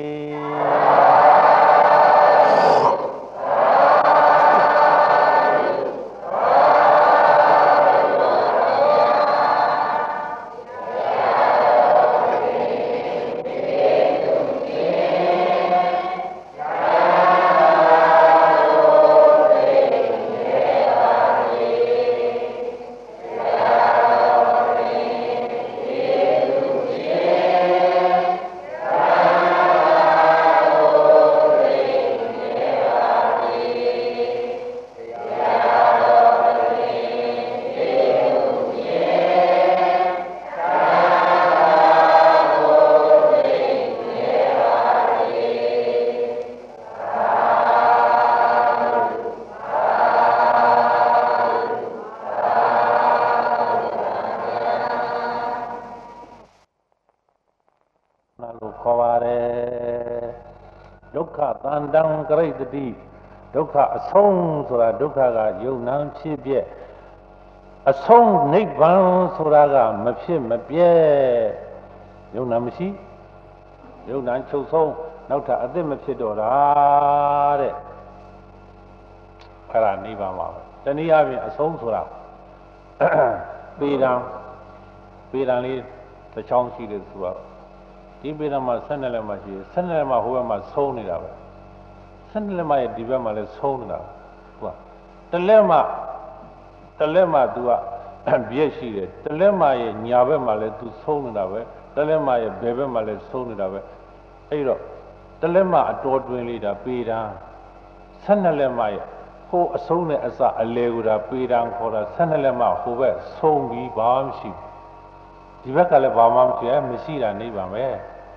တန်တံကရိတတိဒုက္ခအဆုံးဆိုတာဒုက္ခကယုံနာဖြစ်ပြက်အဆုံးနိဗ္ဗာန်ဆိုတာကမဖြစ်မပြဲယုံနာမရှိယုံနာချုပ်ဆုံးနောက်ထပ်အသက်မဖြစ်တော့တာတဲ့အဲ့ဒါနိဗ္ဗာန်ပါပဲတနည်းအားဖြင့်အဆုံးဆိုတာပေတံပေတံလေးတစ်ချောင်းရှိတယ်ဆိုတော့ဒီပေတံမှာဆက်နှစ်လက်မှရှိတယ်ဆက်နှစ်လက်မှဟိုဘက်မှာဆုံးနေတာပဲဆက်နှစ်လက်မှရဲ့ဒီဘက်မှာလည်းဆုံးနေတာဟုတ်ကတလက်မှတလက်မှ तू ကပြည့်ရှိတယ်တလက်မှရဲ့ညာဘက်မှာလည်း तू ဆုံးနေတာပဲတလက်မှရဲ့ဘယ်ဘက်မှာလည်းဆုံးနေတာပဲအဲ့တော့တလက်မှအတော်တွင်လေးတာပေတံဆက်နှစ်လက်မှရဲ့ဟိုအဆုံးနဲ့အစအလေကိုဒါပေတံခေါ်တာဆက်နှစ်လက်မှဟိုဘက်ဆုံးပြီးဘာမှမရှိဘူးဒီဘက်ကလည်းဘာမှမရှိအဲမရှိတာနေပါမယ်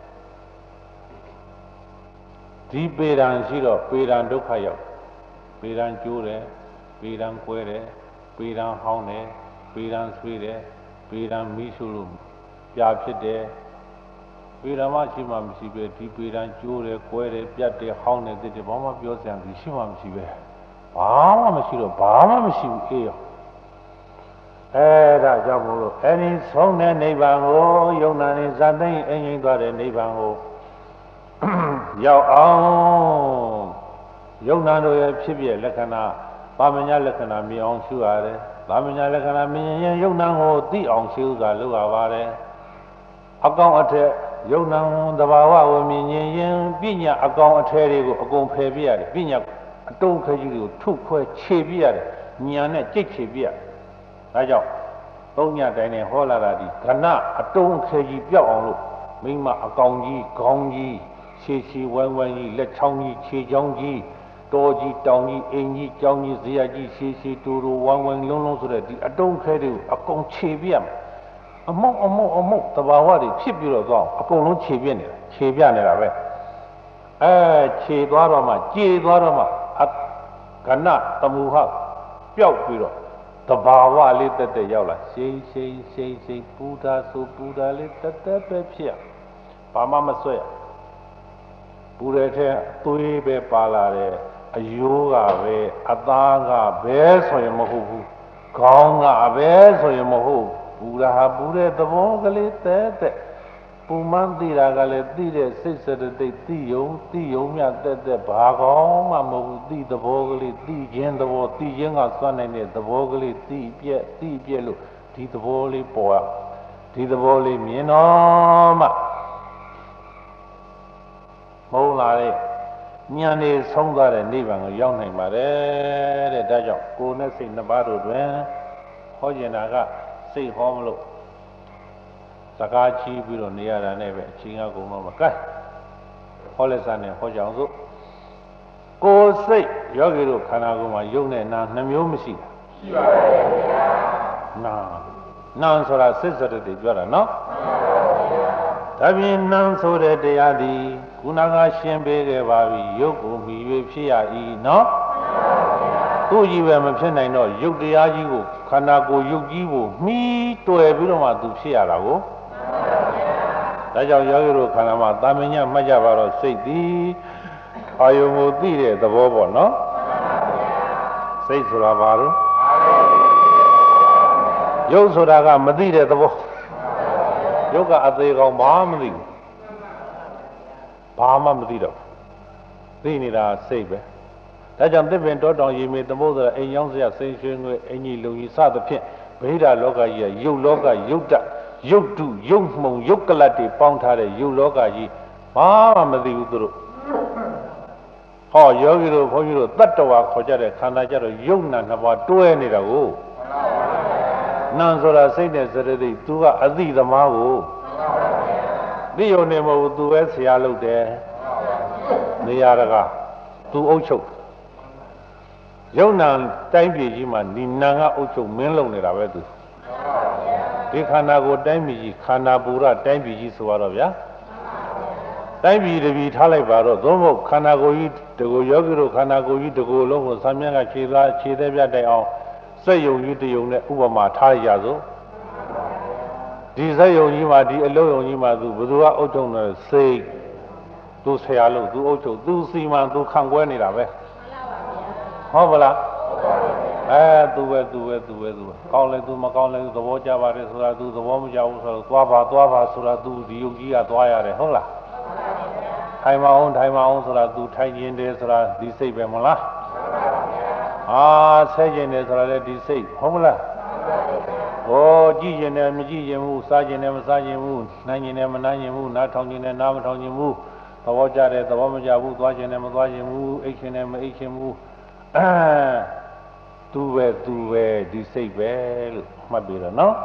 ဒီပေတံရှိတော့ပေတံဒုက္ခရောက်ပေတံကျိုးတယ်ပေတံကွဲတယ်ပေတံဟောင်းတယ်ပေတံဆွေးတယ်ပေတံမီးရှို့လို့ပြာဖြစ်တယ်ပေတံမရှိမှမရှိပဲဒီပေတံကျိုးတယ်ကွဲတယ်ပြတ်တယ်ဟောင်းတယ်တစ်တယ်ဘာမှပြောစရာမရှိမှမရှိပဲဘာမှမရှိတော့ဘာမှမရှိဘူးအေးရောအဲဒါကြောင့်မို့လို့အဲဒီဆုံးတဲ့နိဗ္ဗာန်ကိုယုံနာနေဇာသိမ့်အင်းငိမ့်သွားတဲ့နိဗ္ဗာန်ကိုရောက်အောင်ယုံနာတို့ရဲ့ဖြစ်ပြလက္ခဏာပါမညာလက္ခဏာမြင်အောင်ရှုရတယ်ပါမညာလက္ခဏာမြင်ရင်ယုံနာကိုသိအောင်ရှုတာလုပ်ရပါတယ်အကောင်အထက်ယုံနာသဘာဝကိုမြင်ရင်ပညာအကောင်အထက်တွေကိုအကုန်ဖယ်ပြရတယ်ပညာအတုံးခဲကြီးတွေကိုထုတ်ခွဲခြေပြရတယ်ဉာဏ်နဲ့ကြိတ်ခြေပြရတယ်ဒါကြောင့်သုံးညတိုင်းနဲ့ဟောလာတာဒီကဏအတုံးခဲကြီးပြောက်အောင်လို့မိမအကောင်ကြီးခေါင်းကြီးခြေခြေဝိုင်းဝိုင်းကြီးလက်ချောင်းကြီးခြေချောင်းကြီးတော်ကြီးတောင်ကြီးအင်းကြီးကျောင်းကြီးဇေယျကြီးခြေခြေတူတူဝိုင်းဝိုင်းလုံးလုံးဆိုတဲ့ဒီအတုံးခဲတွေကိုအကုန်ခြေပြရမယ်အမုံအမုံအမုံတဘာဝတွေဖြစ်ပြီးတော့သွားအကုန်လုံးခြေပြနေတာခြေပြနေတာပဲအဲခြေသွားတော့မှကြေသွားတော့မှအကဏတမူဟပျောက်ပြီးတော့တဘာဝလေးတက်တက်ရောက်လာရှိန်ရှိန်ရှိန်ရှိန်ပူတာဆိုပူတာလေးတက်တက်ပဲဖြစ်ဘာမှမဆွဲပူတဲ့ထဲသွေးပဲပါလာတယ်အယိုးကပဲအသားကပဲဆိုရင်မဟုတ်ဘူးခေါင်းကပဲဆိုရင်မဟုတ်ပူတာဟာပူတဲ့သဘောကလေးတက်တက်ပူမှန်းသိတာကလည်းသိတဲ့စိတ်စရတိတ်သိယုံသိယုံမြတက်တက်ဘာကောင်းမှမဟုတ်ဘူးသိသဘောကလေးသိခြင်းသဘောသိခြင်းကစွန့်နိုင်တဲ့သဘောကလေးသိပြက်သိပြက်လို့ဒီသဘောလေးပေါ်ရဒီသဘောလေးမြင်တော့မှမဟုတ်လားလေဉာဏ်နဲ့ဆုံးသွားတဲ့နိဗ္ဗာန်ကိုရောက်နိုင်ပါတယ်တဲ့ဒါကြောင့်ကိုယ်နဲ့စိတ်နှစ်ပါးတို့တွင်ဟောကျင်တာကစိတ်ဟောမလို့စကားချီးပြီးတော့နေရတာနဲ့ပဲအချင်းအကုန်တော့မကဲဟောလက်စားနဲ့ဟောကြအောင်စို့ကိုယ်စိတ်ယောဂီတို့ခန္ဓာကိုယ်မှာယုံနဲ့နာနှမျိုးမရှိတာရှိပါတယ်ဗျာနာနာဆိုတာစိတ်စရတိပြောတာနော်ဒါပြင်နံဆိုတဲ့တရားသည်ခုနကရှင်းပေးခဲ့ပါပြီယုတ်ကိုမြည်၍ဖြစ်ရ၏နော်သူ့ကြီးပဲမဖြစ်နိုင်တော့ယုတ်တရားကြီးကိုခန္ဓာကိုယ်ယုတ်ကြီးကိုမှီးတွယ်ပြီးတော့မှသူဖြစ်ရတာကိုဒါကြောင့်ယောဂီတို့ခန္ဓာမှာတာမညမှတ်ကြပါတော့စိတ်သည်အာယုံကိုသိတဲ့သဘောပေါ့နော်စိတ်ဆိုတာဘာလို့ယုတ်ဆိုတာကမသိတဲ့သဘောယုတ်ကအသေးကောင်ဘာမှမသိဘူးဘာမှမသိတော့သိနေတာစိတ်ပဲဒါကြောင့်သစ်ပင်တောတောင်ရေမေသမုဒ္ဒရာအိမ်ရောက်စရာစိန်ရွှေငွေအင်ကြီးလုံကြီးစသဖြင့်ဗိဓာလောကကြီးကယုတ်လောကယုတ်တယုတ်တုယုတ်မှုံယုတ်ကလတ်တွေပေါင်းထားတဲ့ယုတ်လောကကြီးဘာမှမသိဘူးသူတို့ဟောယောဂီတို့ဘုန်းကြီးတို့တတ္တဝါခေါ်ကြတဲ့ခန္ဓာကြတော့ယုတ်နာနှစ်ပါးတွဲနေတာကိုနာဆိုတာစိတ်နဲ့စရတိသူကအသိသမားကိုသိယုံနေမဟုတ်သူပဲဆရာလုပ်တယ်နေရာတကာသူအုပ်ချုပ်ယုံနာတိုင်းပြည်ကြီးမှာဒီနာကအုပ်ချုပ်မင်းလုပ်နေတာပဲသူဒီခန္ဓာကိုယ်တိုင်းပြည်ကြီးခန္ဓာပူရတိုင်းပြည်ကြီးဆိုတော့ဗျာတိုင်းပြည်တပြည်ထားလိုက်ပါတော့သို့မဟုတ်ခန္ဓာကိုယ်ကြီးတကူယောဂီတို့ခန္ဓာကိုယ်ကြီးတကူလုံးကိုဆံမြတ်ကခြေသားခြေသေးပြတိုင်အောင်စက်ယုံကြီးတယုံနဲ့ဥပမာထားရစို့ဒီစက်ယုံကြီးမှာဒီအလုံးယုံကြီးမှာသူဘယ်သူကအုပ်ချုပ်နေစိတ်သူဆရာလို့သူအုပ်ချုပ်သူစီမံသူခံကွဲနေတာပဲဟုတ်ပါလားအဲသူပဲသူပဲသူပဲသူပဲကောင်းလဲသူမကောင်းလဲသူသဘောကျပါတယ်ဆိုတာသူသဘောမကျဘူးဆိုတော့သွားပါသွားပါဆိုတာသူဒီယုံကြီးကသွားရတယ်ဟုတ်လားထိုင်မအောင်ထိုင်မအောင်ဆိုတာသူထိုင်ခြင်းတယ်ဆိုတာဒီစိတ်ပဲမလားအာဆဲခြင်းတယ်ဆိုတာလည်းဒီစိတ်ဟုတ်မလားဟောကြည့်ခြင်းတယ်မကြည့်ခြင်းဘူးစားခြင်းတယ်မစားခြင်းဘူးနိုင်ခြင်းတယ်မနိုင်ခြင်းဘူးနားထောင်ခြင်းတယ်နားမထောင်ခြင်းဘူးသဘောကျတယ်သဘောမကျဘူးသွားခြင်းတယ်မသွားခြင်းဘူးအိတ်ခြင်းတယ်မအိတ်ခြင်းဘူးအဲသူပဲသူပဲဒီစိတ်ပဲလို့မှတ်ပြီးတော့နော်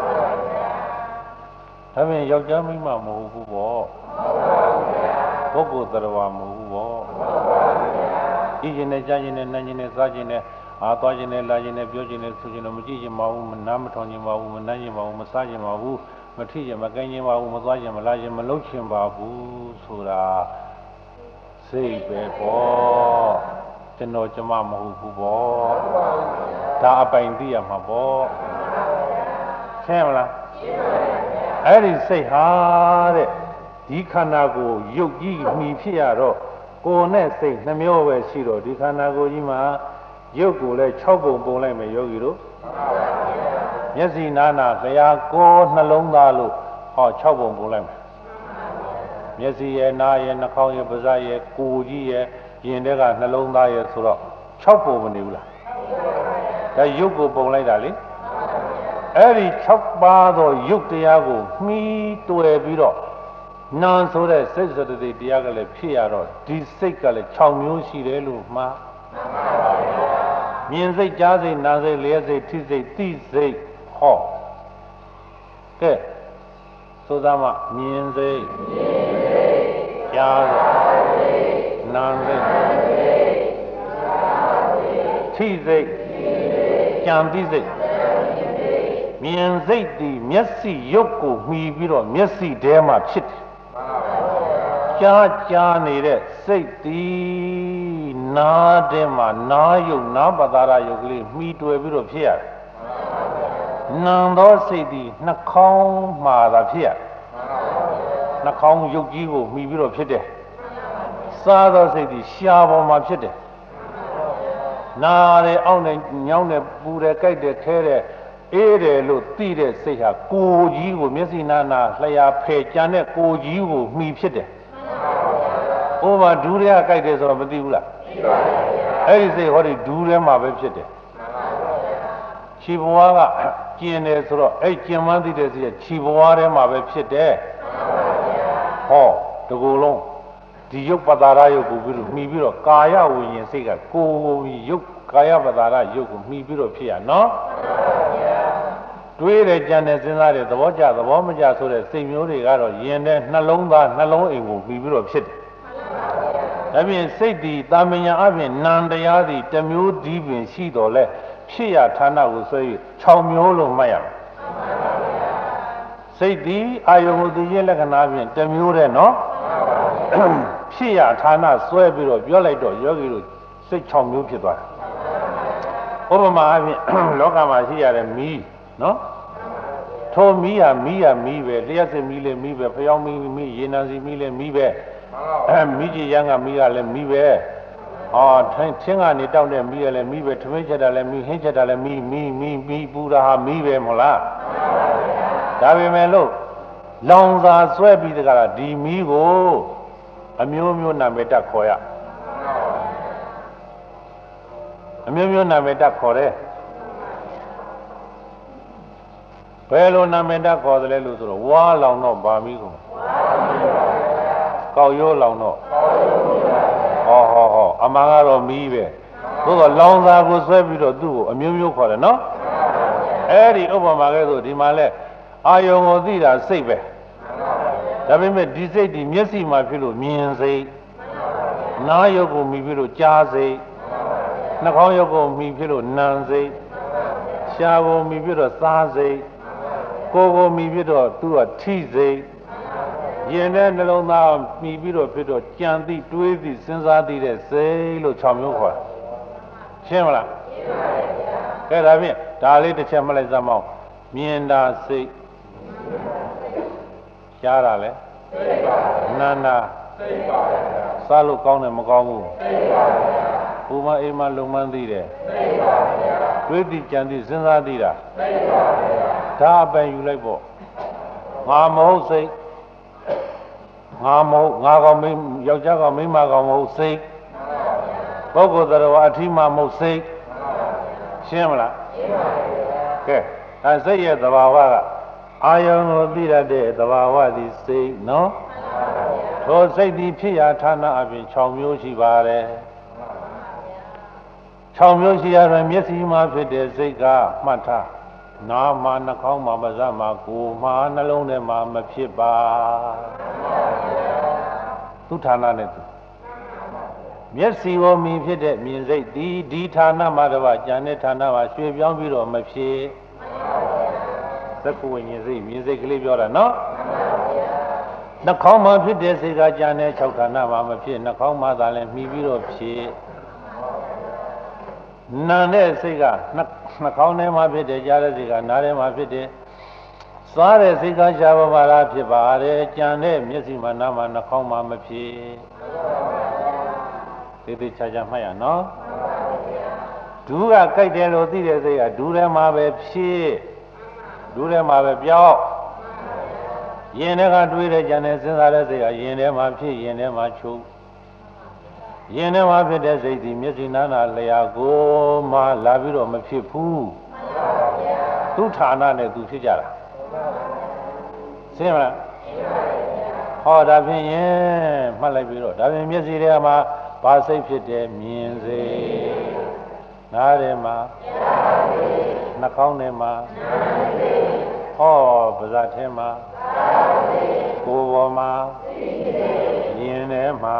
ဒါပေမဲ့ယောက်ျားမိန်းမမဟုတ်ဘူးပေါ့ပုဂ္ဂိုလ်တရားမဟုတ်ဘူးပေါ့ကြည့်ခြင်းနဲ့ကြားခြင်းနဲ့နားခြင်းနဲ့စားခြင်းနဲ့အာသွားခြင်းနဲ့လာခြင်းနဲ့ပြောခြင်းနဲ့ဆိုခြင်းနဲ့မကြည့်ခြင်းမဟုတ်ဘူးနားမထောင်ခြင်းမဟုတ်ဘူးမနားခြင်းမဟုတ်ဘူးမစားခြင်းမဟုတ်ဘူးမထိခြင်းမကိုင်းခြင်းမဟုတ်ဘူးမသွားခြင်းမလာခြင်းမလုပ်ခြင်းပါဘူးဆိုတာစိတ်ပဲပေါ့ကျွန်တော်ကျမမဟုတ်ဘူးပေါ့ဒါအပိုင်သိရမှာပေါ့ရှင်းမလားအဲ့ဒီစိတ်ဟာတဲ့ဒီခန္ဓာကိုယ်ရုပ်ကြီးမှီဖြစ်ရတော့ကိုယ်နဲ့စိတ်နှမျိုးပဲရှိတော့ဒီခန္ဓာကိုယ်ကြီးမှာရုပ်ကိုလည်း၆ပုံပုံလိုက်မယ်ယောဂီတို့မျက်စိနာနာလျှာကိုယ်နှလုံးသားလို့ဟော၆ပုံပုံလိုက်မယ်မျက်စိရဲ့နားရဲ့နှာခေါင်းရဲ့ပါးစပ်ရဲ့ကိုယ်ကြီးရဲ့ရင်တဲ့ကနှလုံးသားရဲ့ဆိုတော့၆ပုံမနေဘူးလားဒါရုပ်ကိုပုံလိုက်တာလေအဲ့ဒီ၆ပါးသောရုပ်တရားကိုမှီတွယ်ပြီးတော့နာဆိုတဲ့စိတ်စရတိတရားကလည်းဖြစ်ရတော့ဒီစိတ်ကလည်း၆မျိုးရှိတယ်လို့မှားမြင်စိတ်ကြားစိတ်နာစိတ်လျှက်စိတ်ထိစိတ်သိစိတ်ဟောကဲဆိုသားမှမြင်စိတ်ကြားစိတ်နာစိတ်ထိစိတ်ကြံသိစိတ်မြင်စိတ်ဒီမျက်စိရုပ်ကိုမှီပြီးတော့မျက်စိထဲမှာဖြစ်တယ်ကြားကြားနေတဲ့စိတ်ဒီနားထဲမှာနားယုတ်နားပတာရယုတ်ကလေးမှီတွေ့ပြီးတော့ဖြစ်ရတယ်နာမ်သောစိတ်ဒီနှာခေါင်းမှာသာဖြစ်ရတယ်နှာခေါင်းရုပ်ကြီးကိုမှီပြီးတော့ဖြစ်တယ်စားသောစိတ်ဒီရှားပေါ်မှာဖြစ်တယ်နားတယ်အောက်နဲ့ညောင်းတယ်ပူတယ်ကြိုက်တယ်ခဲတယ်အေးတယ်လို့သိတဲ့စိတ်ဟာကိုယ်ကြီးကိုမျက်စိနာနာလျှာဖယ်ကြံတဲ့ကိုယ်ကြီးကိုမှီဖြစ်တယ်။ဥပမာဒူးရဲကြိုက်တယ်ဆိုတော့မသိဘူးလား။သိပါဘူး။အဲ့ဒီစိတ်ဟောဒီဒူးထဲမှာပဲဖြစ်တယ်။ခြေဘဝကကျင်တယ်ဆိုတော့အဲ့ကျင်မှန်းသိတဲ့စိတ်ကခြေဘဝထဲမှာပဲဖြစ်တယ်။ဟောတကူလုံးဒီယုတ်ပတာရယုတ်ကိုပြီးလို့မှီပြီးတော့ကာယဝိညာဉ်စိတ်ကကိုယ်ယုတ်ကာယပတာရယုတ်ကိုမှီပြီးတော့ဖြစ်ရနော်။တွေးတယ်ကြံတယ်စဉ်းစားတယ်သဘောကျသဘောမကျဆိုတဲ့စိတ်မျိုးတွေကတော့ယင်တဲ့နှလုံးသားနှလုံးအိမ်ကိုပြီးပြီးတော့ဖြစ်တယ်။ဒါပြင်စိတ်ဒီတာမညာအပြင်နံတရားဒီတစ်မျိုးဒီပင်ရှိတော်လဲဖြစ်ရဌာနကိုဆွဲ၍ခြောက်မျိုးလို့မှတ်ရမယ်။စိတ်ဒီအာယုံကိုသိရဲ့လက္ခဏာဖြင့်တစ်မျိုးတဲ့နော်။ဖြစ်ရဌာနဆွဲပြီးတော့ပြောလိုက်တော့ယောဂီတို့စိတ်ခြောက်မျိုးဖြစ်သွားတယ်။ဥပမာအပြင်လောကမှာရှိရတဲ့မီးနော်ထိုမီးဟာမီးဟာမီးပဲလျှက်စစ်မီးလည်းမီးပဲဖျောင်းမီးမီးရေနံစီမီးလည်းမီးပဲအဲမီးကြီးရန်ကမီးကလည်းမီးပဲအော်ထင်းချင်းကနေတောက်တဲ့မီးကလည်းမီးပဲထမင်းချက်တာလည်းမီးဟင်းချက်တာလည်းမီးမီးမီးမီးပူတာဟာမီးပဲမဟုတ်လားဒါပေမဲ့လို့လောင်စာဆွဲပြီးတကလားဒီမီးကိုအမျိုးမျိုးနာမည်တက်ခေါ်ရအမျိုးမျိုးနာမည်တက်ခေါ်တယ်ဘယ်လိုနာမည်တက်ခေါ်တယ်လဲလို့ဆိုတော့ဝါလောင်တော့ဗာမီးကိုကောက်ရိုးလောင်တော့ဟောဟောဟောအမှန်ကတော့မီးပဲသို့တော့လောင်စာကိုဆွဲပြီးတော့သူ့ကိုအမျိုးမျိုးခေါ်တယ်နော်အဲ့ဒီဥပမာကဲဆိုဒီမှာလဲအာယုံကိုသိတာစိတ်ပဲဒါပေမဲ့ဒီစိတ်ဒီမျက်စိမှာဖြစ်လို့မြင်စိတ်နားရုပ်ကိုမြည်ပြီးလို့ကြားစိတ်နှာခေါင်းရုပ်ကိုမြည်ပြီးလို့နာမ်စိတ်ရှားကိုမြည်ပြီးတော့စားစိတ်ကိုယ်ကိုမြည်ပြီးတော့သူကထိစိတ်ရင်တဲ့နှလုံးသားမြည်ပြီးတော့ဖြစ်တော့ကြံသိတွေးသိစဉ်းစားသိတဲ့စိတ်လို့၆မျိုးခေါ်တယ်ရှင်းမလားရှင်းပါပြီဗျာကဲဒါဖြင့်ဒါလေးတစ်ချက်မှတ်လိုက်စမ်းမအောင်မြင်တာစိတ်ကြားတာလဲစိတ်ပါနာနာစိတ်ပါစားလို့ကောင်းတယ်မကောင်းဘူးစိတ်ပါဘုမအိမ်မှာလုံမှန်းသိတယ်စိတ်ပါဗျာတွေးသိကြံသိစဉ်းစားသိတာစိတ်ပါဗျာဒါအပယ်ယူလိုက်ပေါ့ငါမဟုတ်စိတ်ငါမဟုတ်ငါကောင်မင်းယောက်ျားကောင်မိန်းမကောင်မဟုတ်စိတ်ပုဂ္ဂိုလ်တော်အထီးမမဟုတ်စိတ်ရှင်းမလားရှင်းပါပြီကဲအဲစိတ်ရဲ့သဘာဝကအာယုံကိုသိရတဲ့သဘာဝသည်စိတ်နော်ထိုစိတ်သည်ဖြစ်ရာဌာနအပြင်၆မျိုးရှိပါတယ်၆မျိုးရှိရတဲ့မျက်စိမှာဖြစ်တဲ့စိတ်ကမှတ်ထားနားမှာနှာခေါင်းမှာပါးစပ်မှာကိုယ်မှာနှလုံးထဲမှာမဖြစ်ပါသူဌာနနဲ့သူမျက်စိကိုမြင်ဖြစ်တဲ့မြင်စိတ်ဒီဒီဌာနမှာတပါးဉာဏ်နဲ့ဌာနမှာရွှေ့ပြောင်းပြီးတော့မဖြစ်သက္ကဝိညာဉ်စိတ်မြင်စိတ်ကလေးပြောတာနော်နှာခေါင်းမှာဖြစ်တဲ့စိတ်ကဉာဏ်နဲ့၆ဌာနမှာမဖြစ်နှာခေါင်းမှာသာလည်းမှီပြီးတော့ဖြစ်နာတဲ့စိတ်ကနှာခေါင်းထဲမှာဖြစ်တယ်ကြားတဲ့စိတ်ကနားထဲမှာဖြစ်တယ်စားတဲ့စိတ်ကရှားပါပါလားဖြစ်ပါတယ်ကြံတဲ့မျက်စိမှာနားမှာနှာခေါင်းမှာမဖြစ်သေသေးချာချာမှတ်ရနော်ဒူးကကြိုက်တယ်လို့သိတဲ့စိတ်ကဒူးထဲမှာပဲဖြစ်ဒူးထဲမှာပဲပြောက်ရင်ထဲကတွေးတဲ့ကြံတဲ့စဉ်းစားတဲ့စိတ်ကရင်ထဲမှာဖြစ်ရင်ထဲမှာချုပ်ရင်ထဲမှာဖြစ်တဲ့စိတ်ဒီမျက်စိနာနာလျာကိုမှလာပြီးတော့မဖြစ်ဘူးသူဌာနနဲ့သူဖြစ်ကြတာရှင်းမလားဟောဒါဖြင့်ရင်မှတ်လိုက်ပြီးတော့ဒါဖြင့်မျက်စိထဲမှာဘာစိတ်ဖြစ်တယ်မြင်စိတ်နားထဲမှာနှာခေါင်းထဲမှာဟောပါးစပ်ထဲမှာကိုယ်ပေါ်မှာရင်ထဲမှာ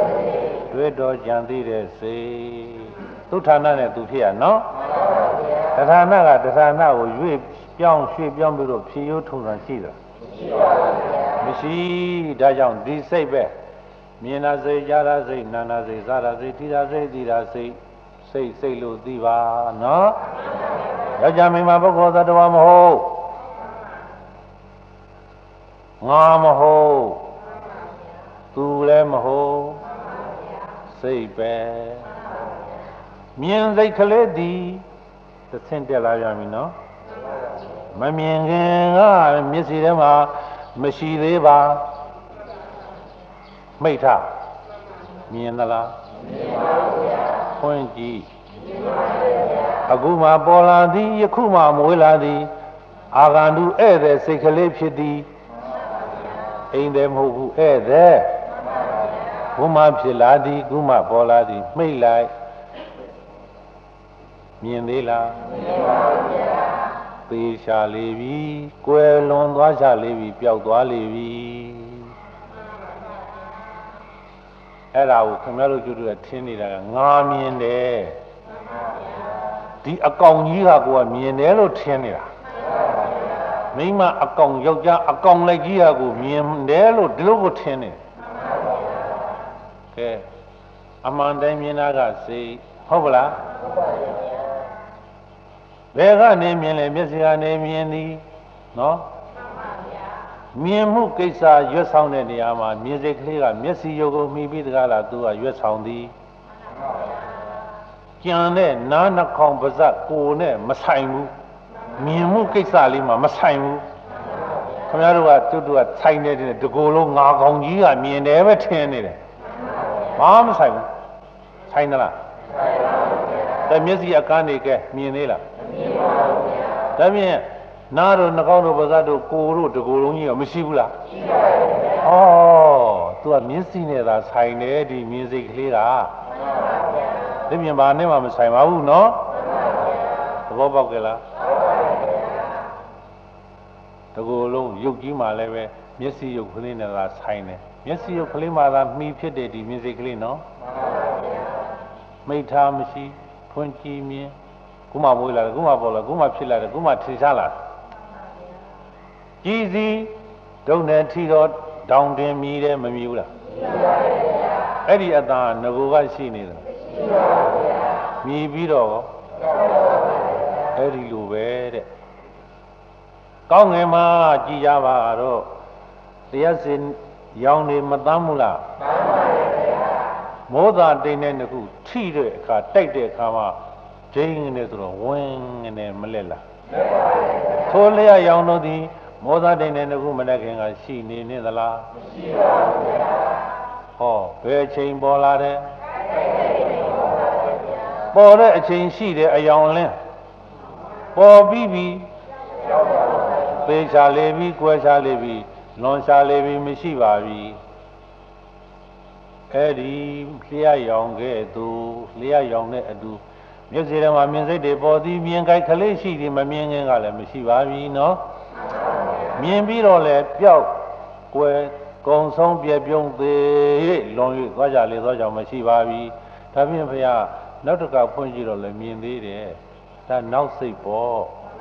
တွေ့တော်ကြံသိတဲ့စိတ်သူဌာနနဲ့သူဖြစ်ရနော်တဌာနကတဌာနကိုရွေ့ပြောင်းရွှေ့ပြောင်းပြီးတော့ဖြည့်ရိုးထုံတာရှိသလားမရှိဒါကြောင့်ဒီစိတ်ပဲမြင်တာစိတ်ကြားတာစိတ်နာတာစိတ်စားတာစိတ်ထိတာစိတ်သိတာစိတ်စိတ်စိတ်လို့သိပါနော်ယောက်ျားမိန်းမပုဂ္ဂိုလ်သတ္တဝါမဟုတ်ငါမဟုတ်သူလည်းမဟုတ်စိတ်ပဲမြင်စိတ်ကလေးဒီသဆင့်တက်လာကြပြီနော်မမြင်ခင်ကမျက်စိထဲမှာမရှိသေးပါမိဋ္ဌမြင်သလားမြင်ပါဘူးဗျာခွင့်ကြည့်မြင်ပါဘူးဗျာအခုမှပေါ်လာသည်ယခုမှမွေးလာသည်အာဂန္တုဧည့်သည်စိတ်ကလေးဖြစ်သည်အိမ်တယ်မဟုတ်ဘူးဧည့်သည်ဘုမဖြစ်လာသည်ခုမှပေါ်လာသည်မှိတ်လိုက်မြင်သေးလားမြင်ပါဘူးဗျာသေချာလေပြီကွယ်လွန်သွားချလေပြီပျောက်သွားလေပြီအဲ့ဒါကိုခင်ဗျားတို့ကျတို့ကထင်းနေတာကငါမြင်တယ်ဒီအကောင်ကြီးကကိုကမြင်တယ်လို့ထင်နေတာမိမအကောင်ယောက်ျားအကောင်လိုက်ကြီးကကိုမြင်တယ်လို့ဒီလိုကိုထင်နေကဲအမှန်တိုင်းမြင်တာကစိတ်ဟုတ်ပလားဘယ်ကနေမြင်လဲမျက်စိကနေမြင်သည်နော်မြင်မှုကိစ္စရွတ်ဆောင်တဲ့နေရာမှာမြင်စိတ်ကလေးကမျက်စိရုပ်ကိုမှီပြီးတကားလားသူကရွတ်ဆောင်သည်ကြံတဲ့နားနှာခေါင်းပါးစပ်ကိုယ်နဲ့မဆိုင်ဘူးမြင်မှုကိစ္စလေးမှာမဆိုင်ဘူးခင်ဗျားတို့ကသူတို့ကဆိုင်နေတဲ့တကူလုံးငါကောင်ကြီးကမြင်တယ်ပဲထင်နေတယ်ဘာမှမဆိုင်ဘူးဆိုင်သလားဆိုင်ပါဘူးဗျာဒါမျက်စိအကန်းနေကဲမြင်သေးလားမြင်ပါဘူးဗျာဒါဖြင့်နားတို့နှာခေါင်းတို့ပါးစပ်တို့ကိုယ်တို့တကူလုံးကြီးကမရှိဘူးလားရှိပါဘူးဗျာဩသူကမျက်စိနဲ့သာဆိုင်တယ်ဒီမြင်စိတ်ကလေးကမှန်ပါဗျာဒီမြင်ပါနဲ့မှမဆိုင်ပါဘူးနော်မှန်ပါဗျာသဘောပေါက်ကြလားတကူလုံးရုပ်ကြီးမှလည်းပဲမျက်စိရုပ်ကလေးနဲ့သာဆိုင်တယ်မျက်စိရုပ်ကလေးမှသာမှီဖြစ်တဲ့ဒီမြင်စိတ်ကလေးနော်မှန်ပါဗျာမိဋ္ဌာမရှိဖွင့်ကြည့်မြင်ခုမှမွေးလာတယ်ခုမှပေါ်လာခုမှဖြစ်လာတယ်ခုမှထင်ရှားလာတယ်ကြည်စီဒုံနဲ့ထီတော့တောင်တင်မြည်တယ်မမြည်ဘူးလားမြည်ပါဗျာအဲ့ဒီအသာငကိုကရှိနေတယ်ရှိပါဗျာမြည်ပြီးတော့အဲ့ဒီလိုပဲတဲ့ကောင်းငယ်မှာကြည်ကြပါတော့တရားစင်ရောင်နေမတမ်းဘူးလားတမ်းပါဗျာမောသာတိန်တဲ့တစ်ခုထိတဲ့အခါတိုက်တဲ့အခါမှာဂျိန်းနေဆိုတော့ဝင်းနေမလက်လားလက်ပါဗျာထိုလျက်ရောင်တို့သည်မောသာတိန်တဲ့တစ်ခုမလက်ခင်ကရှိနေနေသလားမရှိပါဘူးဗျာဟောဘယ်အချိန်ပေါ်လာတယ်ပေါ်တဲ့အချိန်ရှိတယ်အယောင်လင်းပေါ်ပြီးပြီသေချာလေပြီကွယ်ချာလေပြီလွန်ချာလေပြီမရှိပါပြီအဲ့ဒီလျှက်ရောင်ခဲ့သူလျှက်ရောင်တဲ့အတူမျက်စိထဲမှာမြင်စိတ်တွေပေါ်သည်မြင်ကြိုက်ကလေးရှိသည်မမြင်ခင်ကလည်းမရှိပါပြီနော်မြင်ပြီးတော့လည်းပျောက်ကွယ်ကုံဆုံးပြပြုံးသေးလွန်၍သွားကြလေသွားကြောင်မရှိပါပြီဒါဖြင့်ဘုရားနောက်တစ်ခါဖွင့်ကြည့်တော့လည်းမြင်သေးတယ်ဒါနောက်စိတ်ပေါ့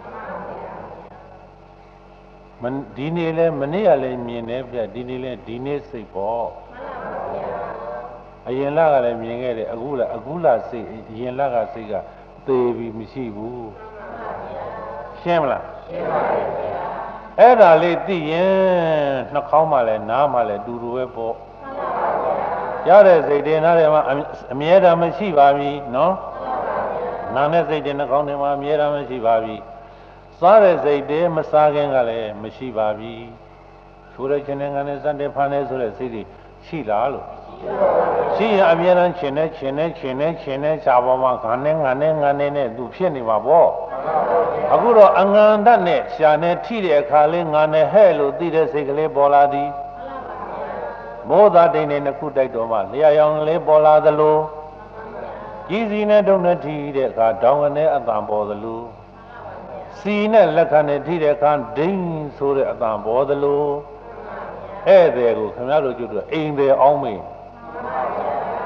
မဒီနေ့လဲမနေ့ကလည်းမြင်တယ်ဗျဒီနေ့လဲဒီနေ့စိတ်ပေါ့အရင်လကလည်းမြင်ခဲ့တယ်အခုလည်းအခုလာစိတ်အရင်လကစိတ်ကသေပြီမရှိဘူးရှင်းမလားရှင်းပါပြီဗျာအဲ့ဒါလေးသိရင်နှာခေါင်းမှလည်းနားမှလည်းတူတူပဲပေါ့ရတဲ့စိတ်တွေနားထဲမှာအမြဲတမ်းမရှိပါဘူးနော်နာနဲ့စိတ်တွေနှာခေါင်းထဲမှာအမြဲတမ်းမရှိပါဘူးစားတဲ့စိတ်တွေမစားခင်ကလည်းမရှိပါဘူးချိုးတဲ့ခြင်းနဲ့ငါနဲ့စတဲ့ဖန်တဲ့ဆိုတဲ့စိတ်တွေရှိလားလို့ရှိရင်အမြဲတမ်းခြင်းနဲ့ခြင်းနဲ့ခြင်းနဲ့ခြင်းနဲ့ခြားပေါ်မှာငါနဲ့ငါနဲ့ငါနဲ့နဲ့သူဖြစ်နေမှာပေါ့အခုတော့အငံတတ်နဲ့ရှာနဲ့ထိတဲ့အခါလေးငါနဲ့ဟဲ့လို့သိတဲ့စိတ်ကလေးပေါ်လာသည်မောသာတိန်နဲ့နှစ်ခုတိုက်တော်မှလျှာရောင်လေးပေါ်လာသလိုကြီးစီနဲ့တုံနဲ့ထိတဲ့အခါတောင်းကနေအတန်ပေါ်သလိုစီနဲ့လက်ခံနဲ့ထိတဲ့အခါဒိန်းဆိုတဲ့အတန်ပေါ်သလိုဧည့်သည်ကိုခင်ဗျားတို့ကျွတ်တော့အိမ်သည်အောင်မေး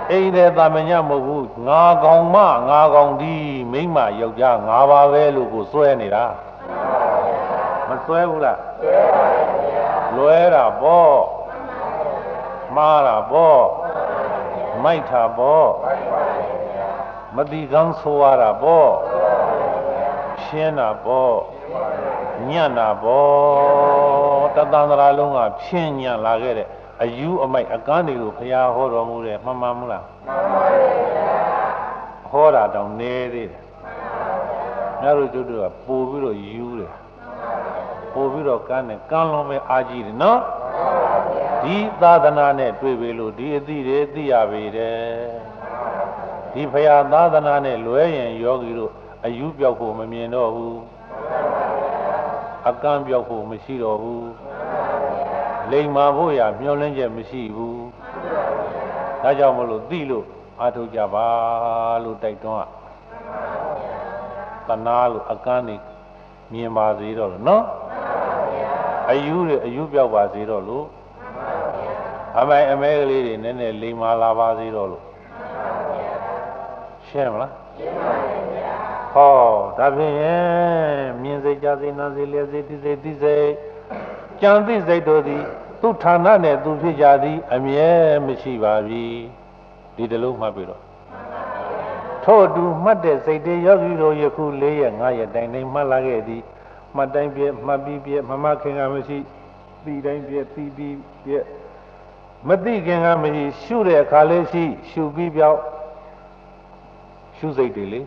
အိမ်တဲ့တာမညမဟုတ်ဘူးငါကောင်မငါကောင်ဒီမိမယောက်ျားငါပါပဲလို့ကိုစွဲနေတာမစွဲဘူးလားစွဲပါဗျာလွဲတာပေါ့မှားတာပေါ့မိုက်တာပေါ့မတိကောင်းဆိုရတာပေါ့ရှင်းတာပေါ့ညံ့တာပေါ့တသန္တရာလုံးကဖြင်းညံ့လာခဲ့တဲ့အယူအမိုက်အကန်းတွေကိုဘုရားဟောတော်မူတယ်မှန်မှန်မလားမှန်ပါဗျာဟောတာတောင်နေသေးတယ်မှန်ပါဗျာငါတို့တို့ကပို့ပြီးတော့ယူတယ်ပို့ပြီးတော့ကန်းတယ်ကန်းလုံးပဲအာကြီးတယ်နော်မှန်ပါဗျာဒီသာသနာနဲ့တွေ့ပြီလို့ဒီအသည့်တွေသိရပြီတဲ့ဒီဘုရားသာသနာနဲ့လွဲရင်ယောဂီတို့အယူပြောက်ဖို့မမြင်တော့ဘူးအကန့်ပြောက်ဖို့မရှိတော့ဘူးလိမ်မာဖို့ရမျောလင်းချက်မရှိဘူးဒါကြောင့်မလို့သိလို့အားထုတ်ကြပါလို့တိုက်တွန်းอ่ะတနာလို့အကန့်နေမြင်ပါစေတော့လို့နော်အယူတွေအယူပြောက်ပါစေတော့လို့အမိုင်အမဲကလေးတွေနည်းနည်းလိမ်မာလာပါစေတော့လို့ရှင်းမလားရှင်းပါပြီဗျာဟောဒါဖြင့်မြင်စိတ်ကြားစိတ်နာစိတ်လျက်စိတ်သိစိတ်သိစိတ်ကြံသိစိတ်တို့သည်သူဌာနနဲ့သူဖြစ်ကြသည်အမြဲမရှိပါပြီဒီတလုံးမှတ်ပြီးတော့ထို့အတူမှတ်တဲ့စိတ်တွေယောဂီတို့ယခု၄ရက်၅ရက်တိုင်တိုင်မှတ်လာခဲ့သည်မှတ်တိုင်းပြည့်မှတ်ပြီးပြည့်မမခင်ကမရှိသိတိုင်းပြည့်သိပြီးပြည့်မသိခင်ကမရှိရှုတဲ့အခါလေးရှိရှုပြီးပြောက်ရှုစိတ်တွေလေ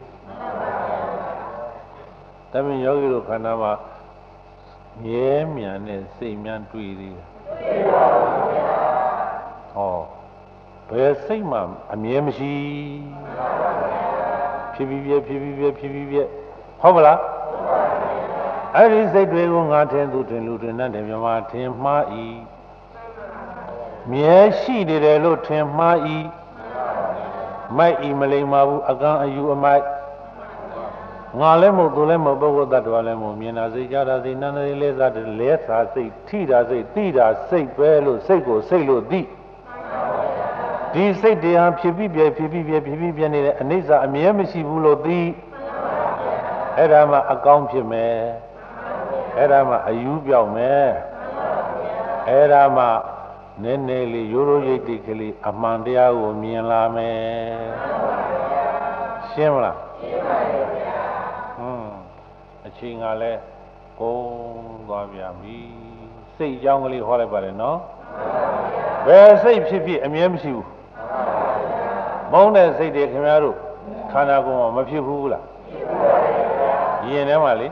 တမင်ယောဂီတို့ခန္ဓာမှာမြဲမြံတဲ့စိတ်များတွေ့သေးတယ်ဟောဘယ်စိတ်မှအမြဲမရှိဖြစ်ပြီးပြဖြစ်ပြီးပြဖြစ်ပြီးပြဟုတ်မလားအဲ့ဒီစိတ်တွေကိုငါထင်သူထင်လူထင်တဲ့မြမထင်မှားဤမြဲရှိနေတယ်လို့ထင်မှားဤမိုက်ဤမလိမ္မာဘူးအကန့်အယူအမိုက်ငါလည်းမဟုတ်သူလည်းမဟုတ်ပုဂ္ဂိုလ်တ attva လည်းမဟုတ်မြင်တာစိတ်ကြားတာစိတ်နာနေလဲစားတယ်လဲစားစိတ်ထိတာစိတ်သိတာစိတ်ပဲလို့စိတ်ကိုစိတ်လို့သိဒီစိတ်တရားဖြစ်ပြီးပြဖြစ်ပြီးပြဖြစ်ပြီးပြနေတဲ့အနိစ္စအမြဲမရှိဘူးလို့သိအဲ့ဒါမှအကောင်းဖြစ်မယ်အဲ့ဒါမှအယူပြောင်းမယ်အဲ့ဒါမှနည်းနည်းလေးရိုးရိုးရိပ်တိတ်ကလေးအမှန်တရားကိုမြင်လာမယ်ရှင်းမလားရှင်းပါပြီဗျာဟွန်းအချိန်ကလည်းကုန်သွားပြန်ပြီစိတ်ကြောင်းကလေးဟောလိုက်ပါတယ်နော်ဘယ်စိတ်ဖြစ်ဖြစ်အမြဲမရှိဘူးမုန်းတဲ့စိတ်တွေခင်ဗျားတို့ခန္ဓာကိုယ်မှာမဖြစ်ဘူးလားဖြစ်ပါဘူးဗျာရင်ထဲမှာလေ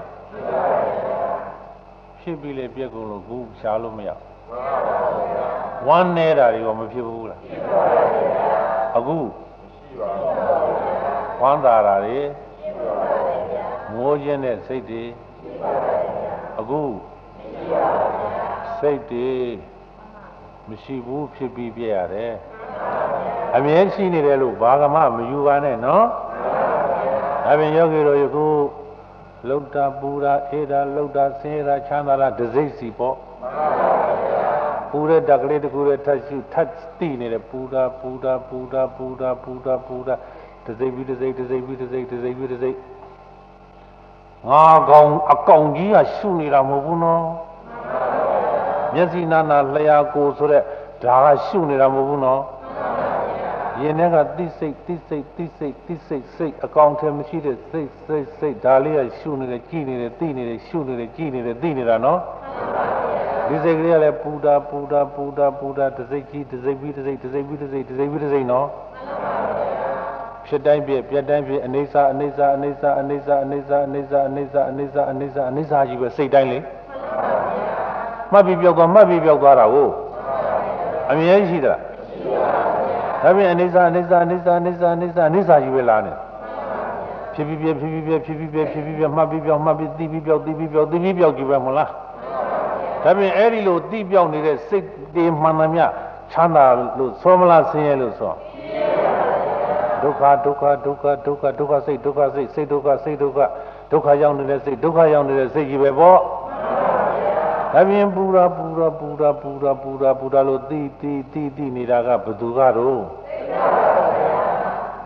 ဖြစ်ပြီးလေပြက်ကုန်လို့ဘူးရှားလို့မရဝမ်းနေတာတွေရောမဖြစ်ဘူးလားဖြစ်ပါဘူးဗျာအခုမရှိပါဘူးဝမ်းသာတာတွေရှိပါဘူးဗျာငိုခြင်းတဲ့စိတ်တွေရှိပါဘူးဗျာအခုမရှိပါဘူးဗျာစိတ်တွေမရှိဘူးဖြစ်ပြီးပြရတယ်အမြဲရှိနေတယ်လို့ဘာကမှမယူပါနဲ့နော်ဒါပြင်ယောဂီတို့ယခုလှုပ်တာပူတာအေးတာလှုပ်တာဆင်းရဲတာချမ်းသာတာဒစိတ်စီပေါ့ပူတဲ့တက်ကလေးတကူတဲ့ထတ်ရှုထတ်တိနေတယ်ပူတာပူတာပူတာပူတာပူတာပူတာဒစိတ်ပြီးဒစိတ်ဒစိတ်ပြီးဒစိတ်ဒစိတ်ပြီးဒစိတ်ငါကောင်အကောင်ကြီးကရှုနေတာမဟုတ်ဘူးနော်မျက်စိနာနာလျှာကိုဆိုတဲ့ဒါကရှုနေတာမဟုတ်ဘူးနော်ရင်ထဲကသိစိတ်သိစိတ်သိစိတ်သိစိတ်စိတ်အကောင်ထဲမရှိတဲ့စိတ်စိတ်စိတ်ဒါလေးကရှုနေတယ်ကြည်နေတယ်သိနေတယ်ရှုနေတယ်ကြည်နေတယ်သိနေတာနော်ဒီစိတ်ကလေးကလည်းပူတာပူတာပူတာပူတာတစိတ်ကြီးတစိတ်ပြီးတစိတ်တစိတ်ပြီးတစိတ်တစိတ်ပြီးတစိတ်နော်ဖြစ်တိုင်းပြပြတိုင်းပြအနေစာအနေစာအနေစာအနေစာအနေစာအနေစာအနေစာအနေစာအနေစာအနေစာကြီးပဲစိတ်တိုင်းလေမှတ်ပြီးပြောက်သွားမှတ်ပြီးပြောက်သွားတာကိုအမြဲရှိသလားဒါပြင်အနေစာအနေစာအနေစာအနေစာအနေစာအနေစာကြီးပဲလားနဲ့ဖြစ်ပြီးပြဖြစ်ပြီးပြဖြစ်ပြီးပြဖြစ်ပြီးပြမှတ်ပြီးပြောက်မှတ်ပြီးသိပြီးပြောက်သိပြီးပြောက်သိပြီးပြောက်ကြီးပဲမဟုတ်လားဒါပြင်အဲ့ဒီလိုသိပြောက်နေတဲ့စိတ်တွေမှန်သမျှချမ်းသာလို့သောမလားဆင်းရဲလို့ဆိုဒုက္ခဒုက္ခဒုက္ခဒုက္ခဒုက္ခစိတ်ဒုက္ခစိတ်စိတ်ဒုက္ခစိတ်ဒုက္ခဒုက္ခရောက်နေတဲ့စိတ်ဒုက္ခရောက်နေတဲ့စိတ်ကြီးပဲပေါ့ဒါပြင်ပူရာပူရာပူရာပူရာပူရာပူရာလို့တိတိတိတိနေတာကဘသူကတော့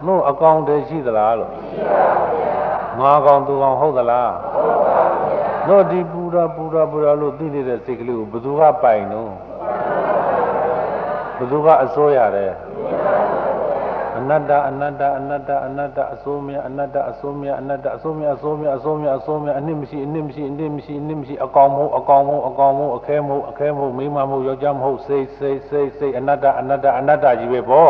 နို့အကောင်တည်းရှိသလားလို့ငါကောင်သူကောင်ဟုတ်သလားနို့ဒီပူရာပူရာပူရာလို့သိနေတဲ့စိတ်ကလေးကိုဘယ်သူကပိုင်တော့ဘယ်သူကအစိုးရတယ်အနတ္တအနတ္တအနတ္တအနတ္တအစိုးမြအနတ္တအစိုးမြအနတ္တအစိုးမြအစိုးမြအစိုးမြအစိုးမြအနစ်မရှိအနစ်မရှိအနစ်မရှိအနစ်မရှိအကောင်မဟုတ်အကောင်မဟုတ်အကောင်မဟုတ်အခဲမဟုတ်အခဲမဟုတ်မိမမဟုတ်ယောက်ျားမဟုတ်စိတ်စိတ်စိတ်စိတ်အနတ္တအနတ္တအနတ္တကြီးပဲပေါ့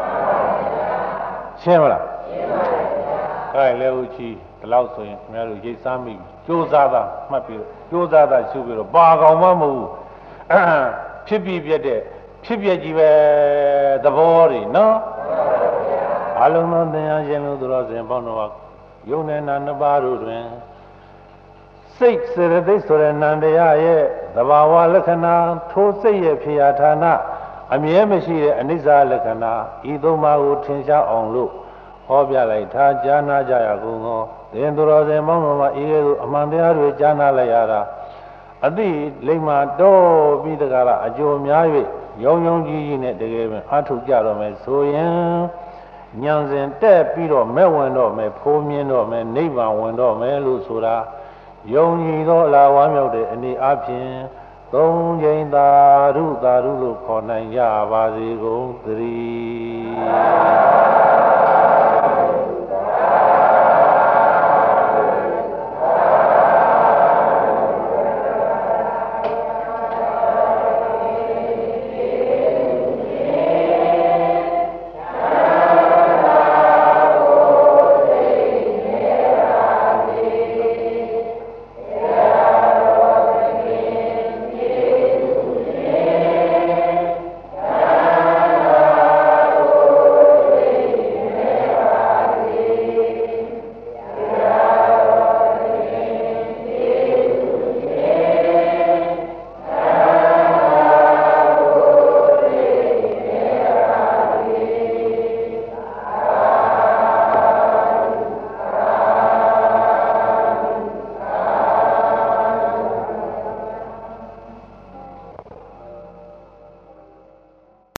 ရှင်းမလားရှင်းပါပြီဗျာအဲလေဦးချီဒီလောက်ဆိုရင်ခင်ဗျားတို့ရိတ်စားမိကြိုးစားတာမှတ်ပြီးကြိုးစားတာရှုပြီးတော့ပါကောင်မှမဟုတ်ဘူးဖြစ်ပြီးပြတဲ့ဖြစ်ပြကြီးပဲသဘောတွေနော်အလုံးစုံသင်္ဟာရှင်လို့သူတော်စင်ပေါင်းတော်ယုံနေနာနှစ်ပါးတို့တွင်စိတ်စေတသိက်ဆိုတဲ့နန္တရားရဲ့သဘာဝလက္ခဏာထိုစိတ်ရဲ့ဖြေရဌာနအမြဲမရှိတဲ့အနိစ္စလက္ခဏာဤသုံးပါးကိုထင်ရှားအောင်လို့ဟောပြလိုက်ထားကြားနာကြရကုန်သောသင်သူတော်စင်ပေါင်းတော်မှာဤကဲ့သို့အမှန်တရားတွေကြားနာလိုက်ရတာအတိလိမ္မာတော့ပြီးတကားလားအကျိုးများ၍ယုံယုံကြည်ကြည်နဲ့တကယ်ပဲအထုတ်ကြတော့မယ်ဆိုရင်ဉာဏ်စဉ်တက်ပြီးတော့မဲ့ဝင်တော့မယ်ဖိုးမြင်တော့မယ်နိဗ္ဗာန်ဝင်တော့မယ်လို့ဆိုတာယုံကြည်သောအလားဝမ်းမြောက်တဲ့အနေအချင်းသုံးချိန်သာဓုသာဓုလို့ခေါ်နိုင်ကြပါစေကုန်သတည်း